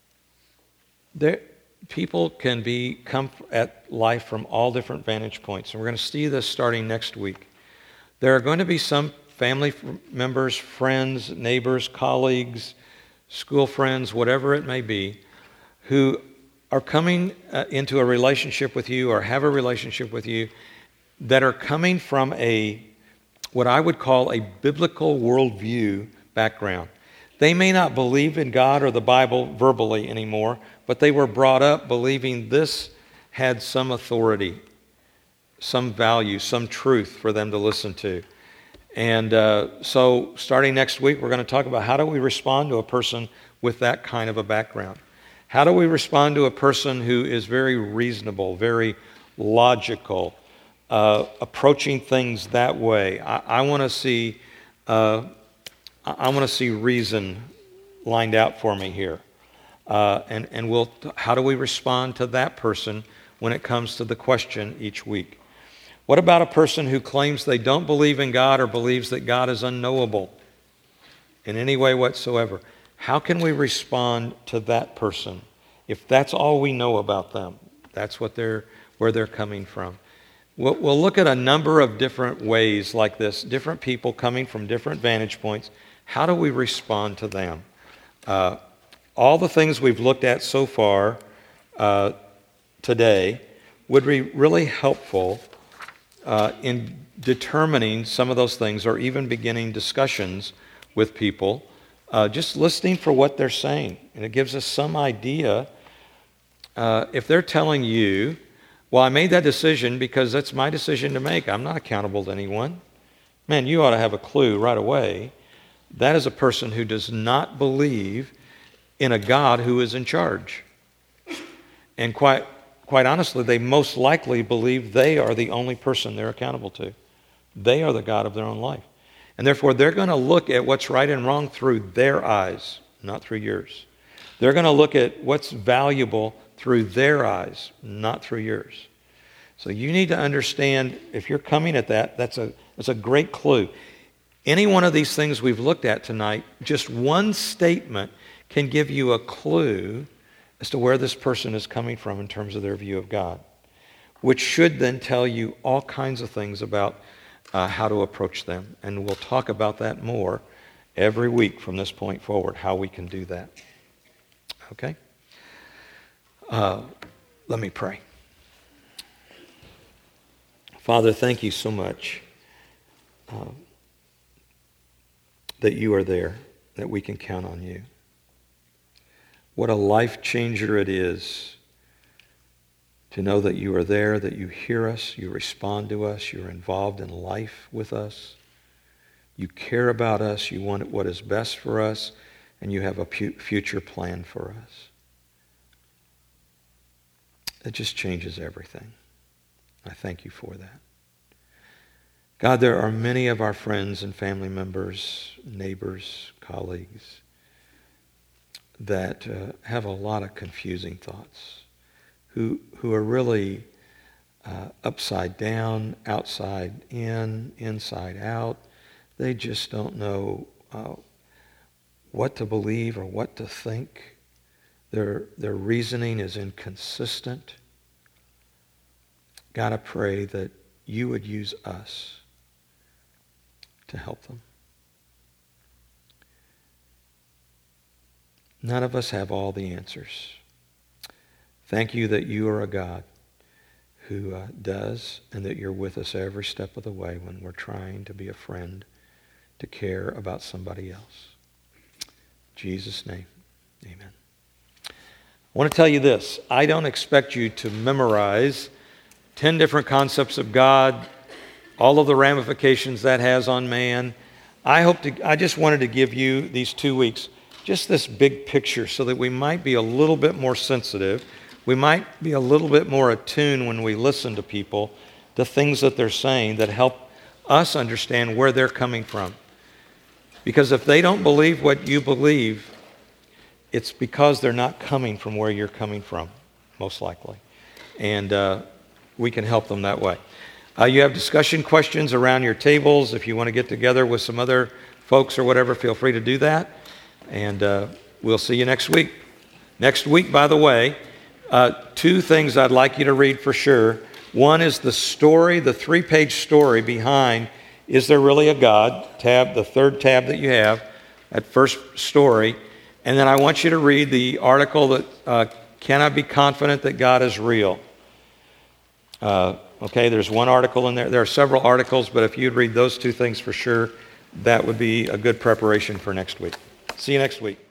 Speaker 1: there, people can be come at life from all different vantage points, and we're going to see this starting next week. There are going to be some family members, friends, neighbors, colleagues, school friends, whatever it may be, who are coming uh, into a relationship with you or have a relationship with you that are coming from a, what I would call a biblical worldview background. They may not believe in God or the Bible verbally anymore, but they were brought up believing this had some authority, some value, some truth for them to listen to. And uh, so starting next week, we're going to talk about how do we respond to a person with that kind of a background. How do we respond to a person who is very reasonable, very logical, uh, approaching things that way? I, I want to see, uh, I want to see reason lined out for me here, uh, and and we'll. How do we respond to that person when it comes to the question each week? What about a person who claims they don't believe in God or believes that God is unknowable in any way whatsoever? How can we respond to that person if that's all we know about them? That's what they're, where they're coming from. We'll, we'll look at a number of different ways like this, different people coming from different vantage points. How do we respond to them? Uh, all the things we've looked at so far uh, today would be really helpful uh, in determining some of those things or even beginning discussions with people. Uh, just listening for what they're saying. And it gives us some idea. Uh, if they're telling you, well, I made that decision because that's my decision to make. I'm not accountable to anyone. Man, you ought to have a clue right away. That is a person who does not believe in a God who is in charge. And quite, quite honestly, they most likely believe they are the only person they're accountable to. They are the God of their own life. And therefore, they're going to look at what's right and wrong through their eyes, not through yours. They're going to look at what's valuable through their eyes, not through yours. So you need to understand, if you're coming at that, that's a, that's a great clue. Any one of these things we've looked at tonight, just one statement can give you a clue as to where this person is coming from in terms of their view of God, which should then tell you all kinds of things about uh, how to approach them. And we'll talk about that more every week from this point forward, how we can do that. Okay? Uh, let me pray. Father, thank you so much uh, that you are there, that we can count on you. What a life changer it is to know that you are there, that you hear us, you respond to us, you're involved in life with us. You care about us, you want what is best for us, and you have a pu- future plan for us. It just changes everything. I thank you for that. God, there are many of our friends and family members, neighbors, colleagues, that uh, have a lot of confusing thoughts, who who are really uh, upside down, outside in, inside out. They just don't know uh, what to believe or what to think. Their, their reasoning is inconsistent. God, I pray that you would use us to help them. None of us have all the answers. Thank you that you are a God who uh, does, and that you're with us every step of the way when we're trying to be a friend, to care about somebody else. In Jesus' name, amen. I want to tell you this. I don't expect you to memorize ten different concepts of God, all of the ramifications that has on man. I hope to, I just wanted to give you these two weeks just this big picture so that we might be a little bit more sensitive. We might be a little bit more attuned when we listen to people, the things that they're saying that help us understand where they're coming from. Because if they don't believe what you believe, it's because they're not coming from where you're coming from, most likely. And uh, we can help them that way. Uh, you have discussion questions around your tables. If you want to get together with some other folks or whatever, feel free to do that. And uh, we'll see you next week. Next week, by the way, uh, two things I'd like you to read for sure. One is the story, the three-page story behind Is There Really a God? Tab, the third tab that you have, that first story. And then I want you to read the article that uh, Can I Be Confident That God Is Real? Uh, okay, there's one article in there. There are several articles, but if you'd read those two things for sure, that would be a good preparation for next week. See you next week.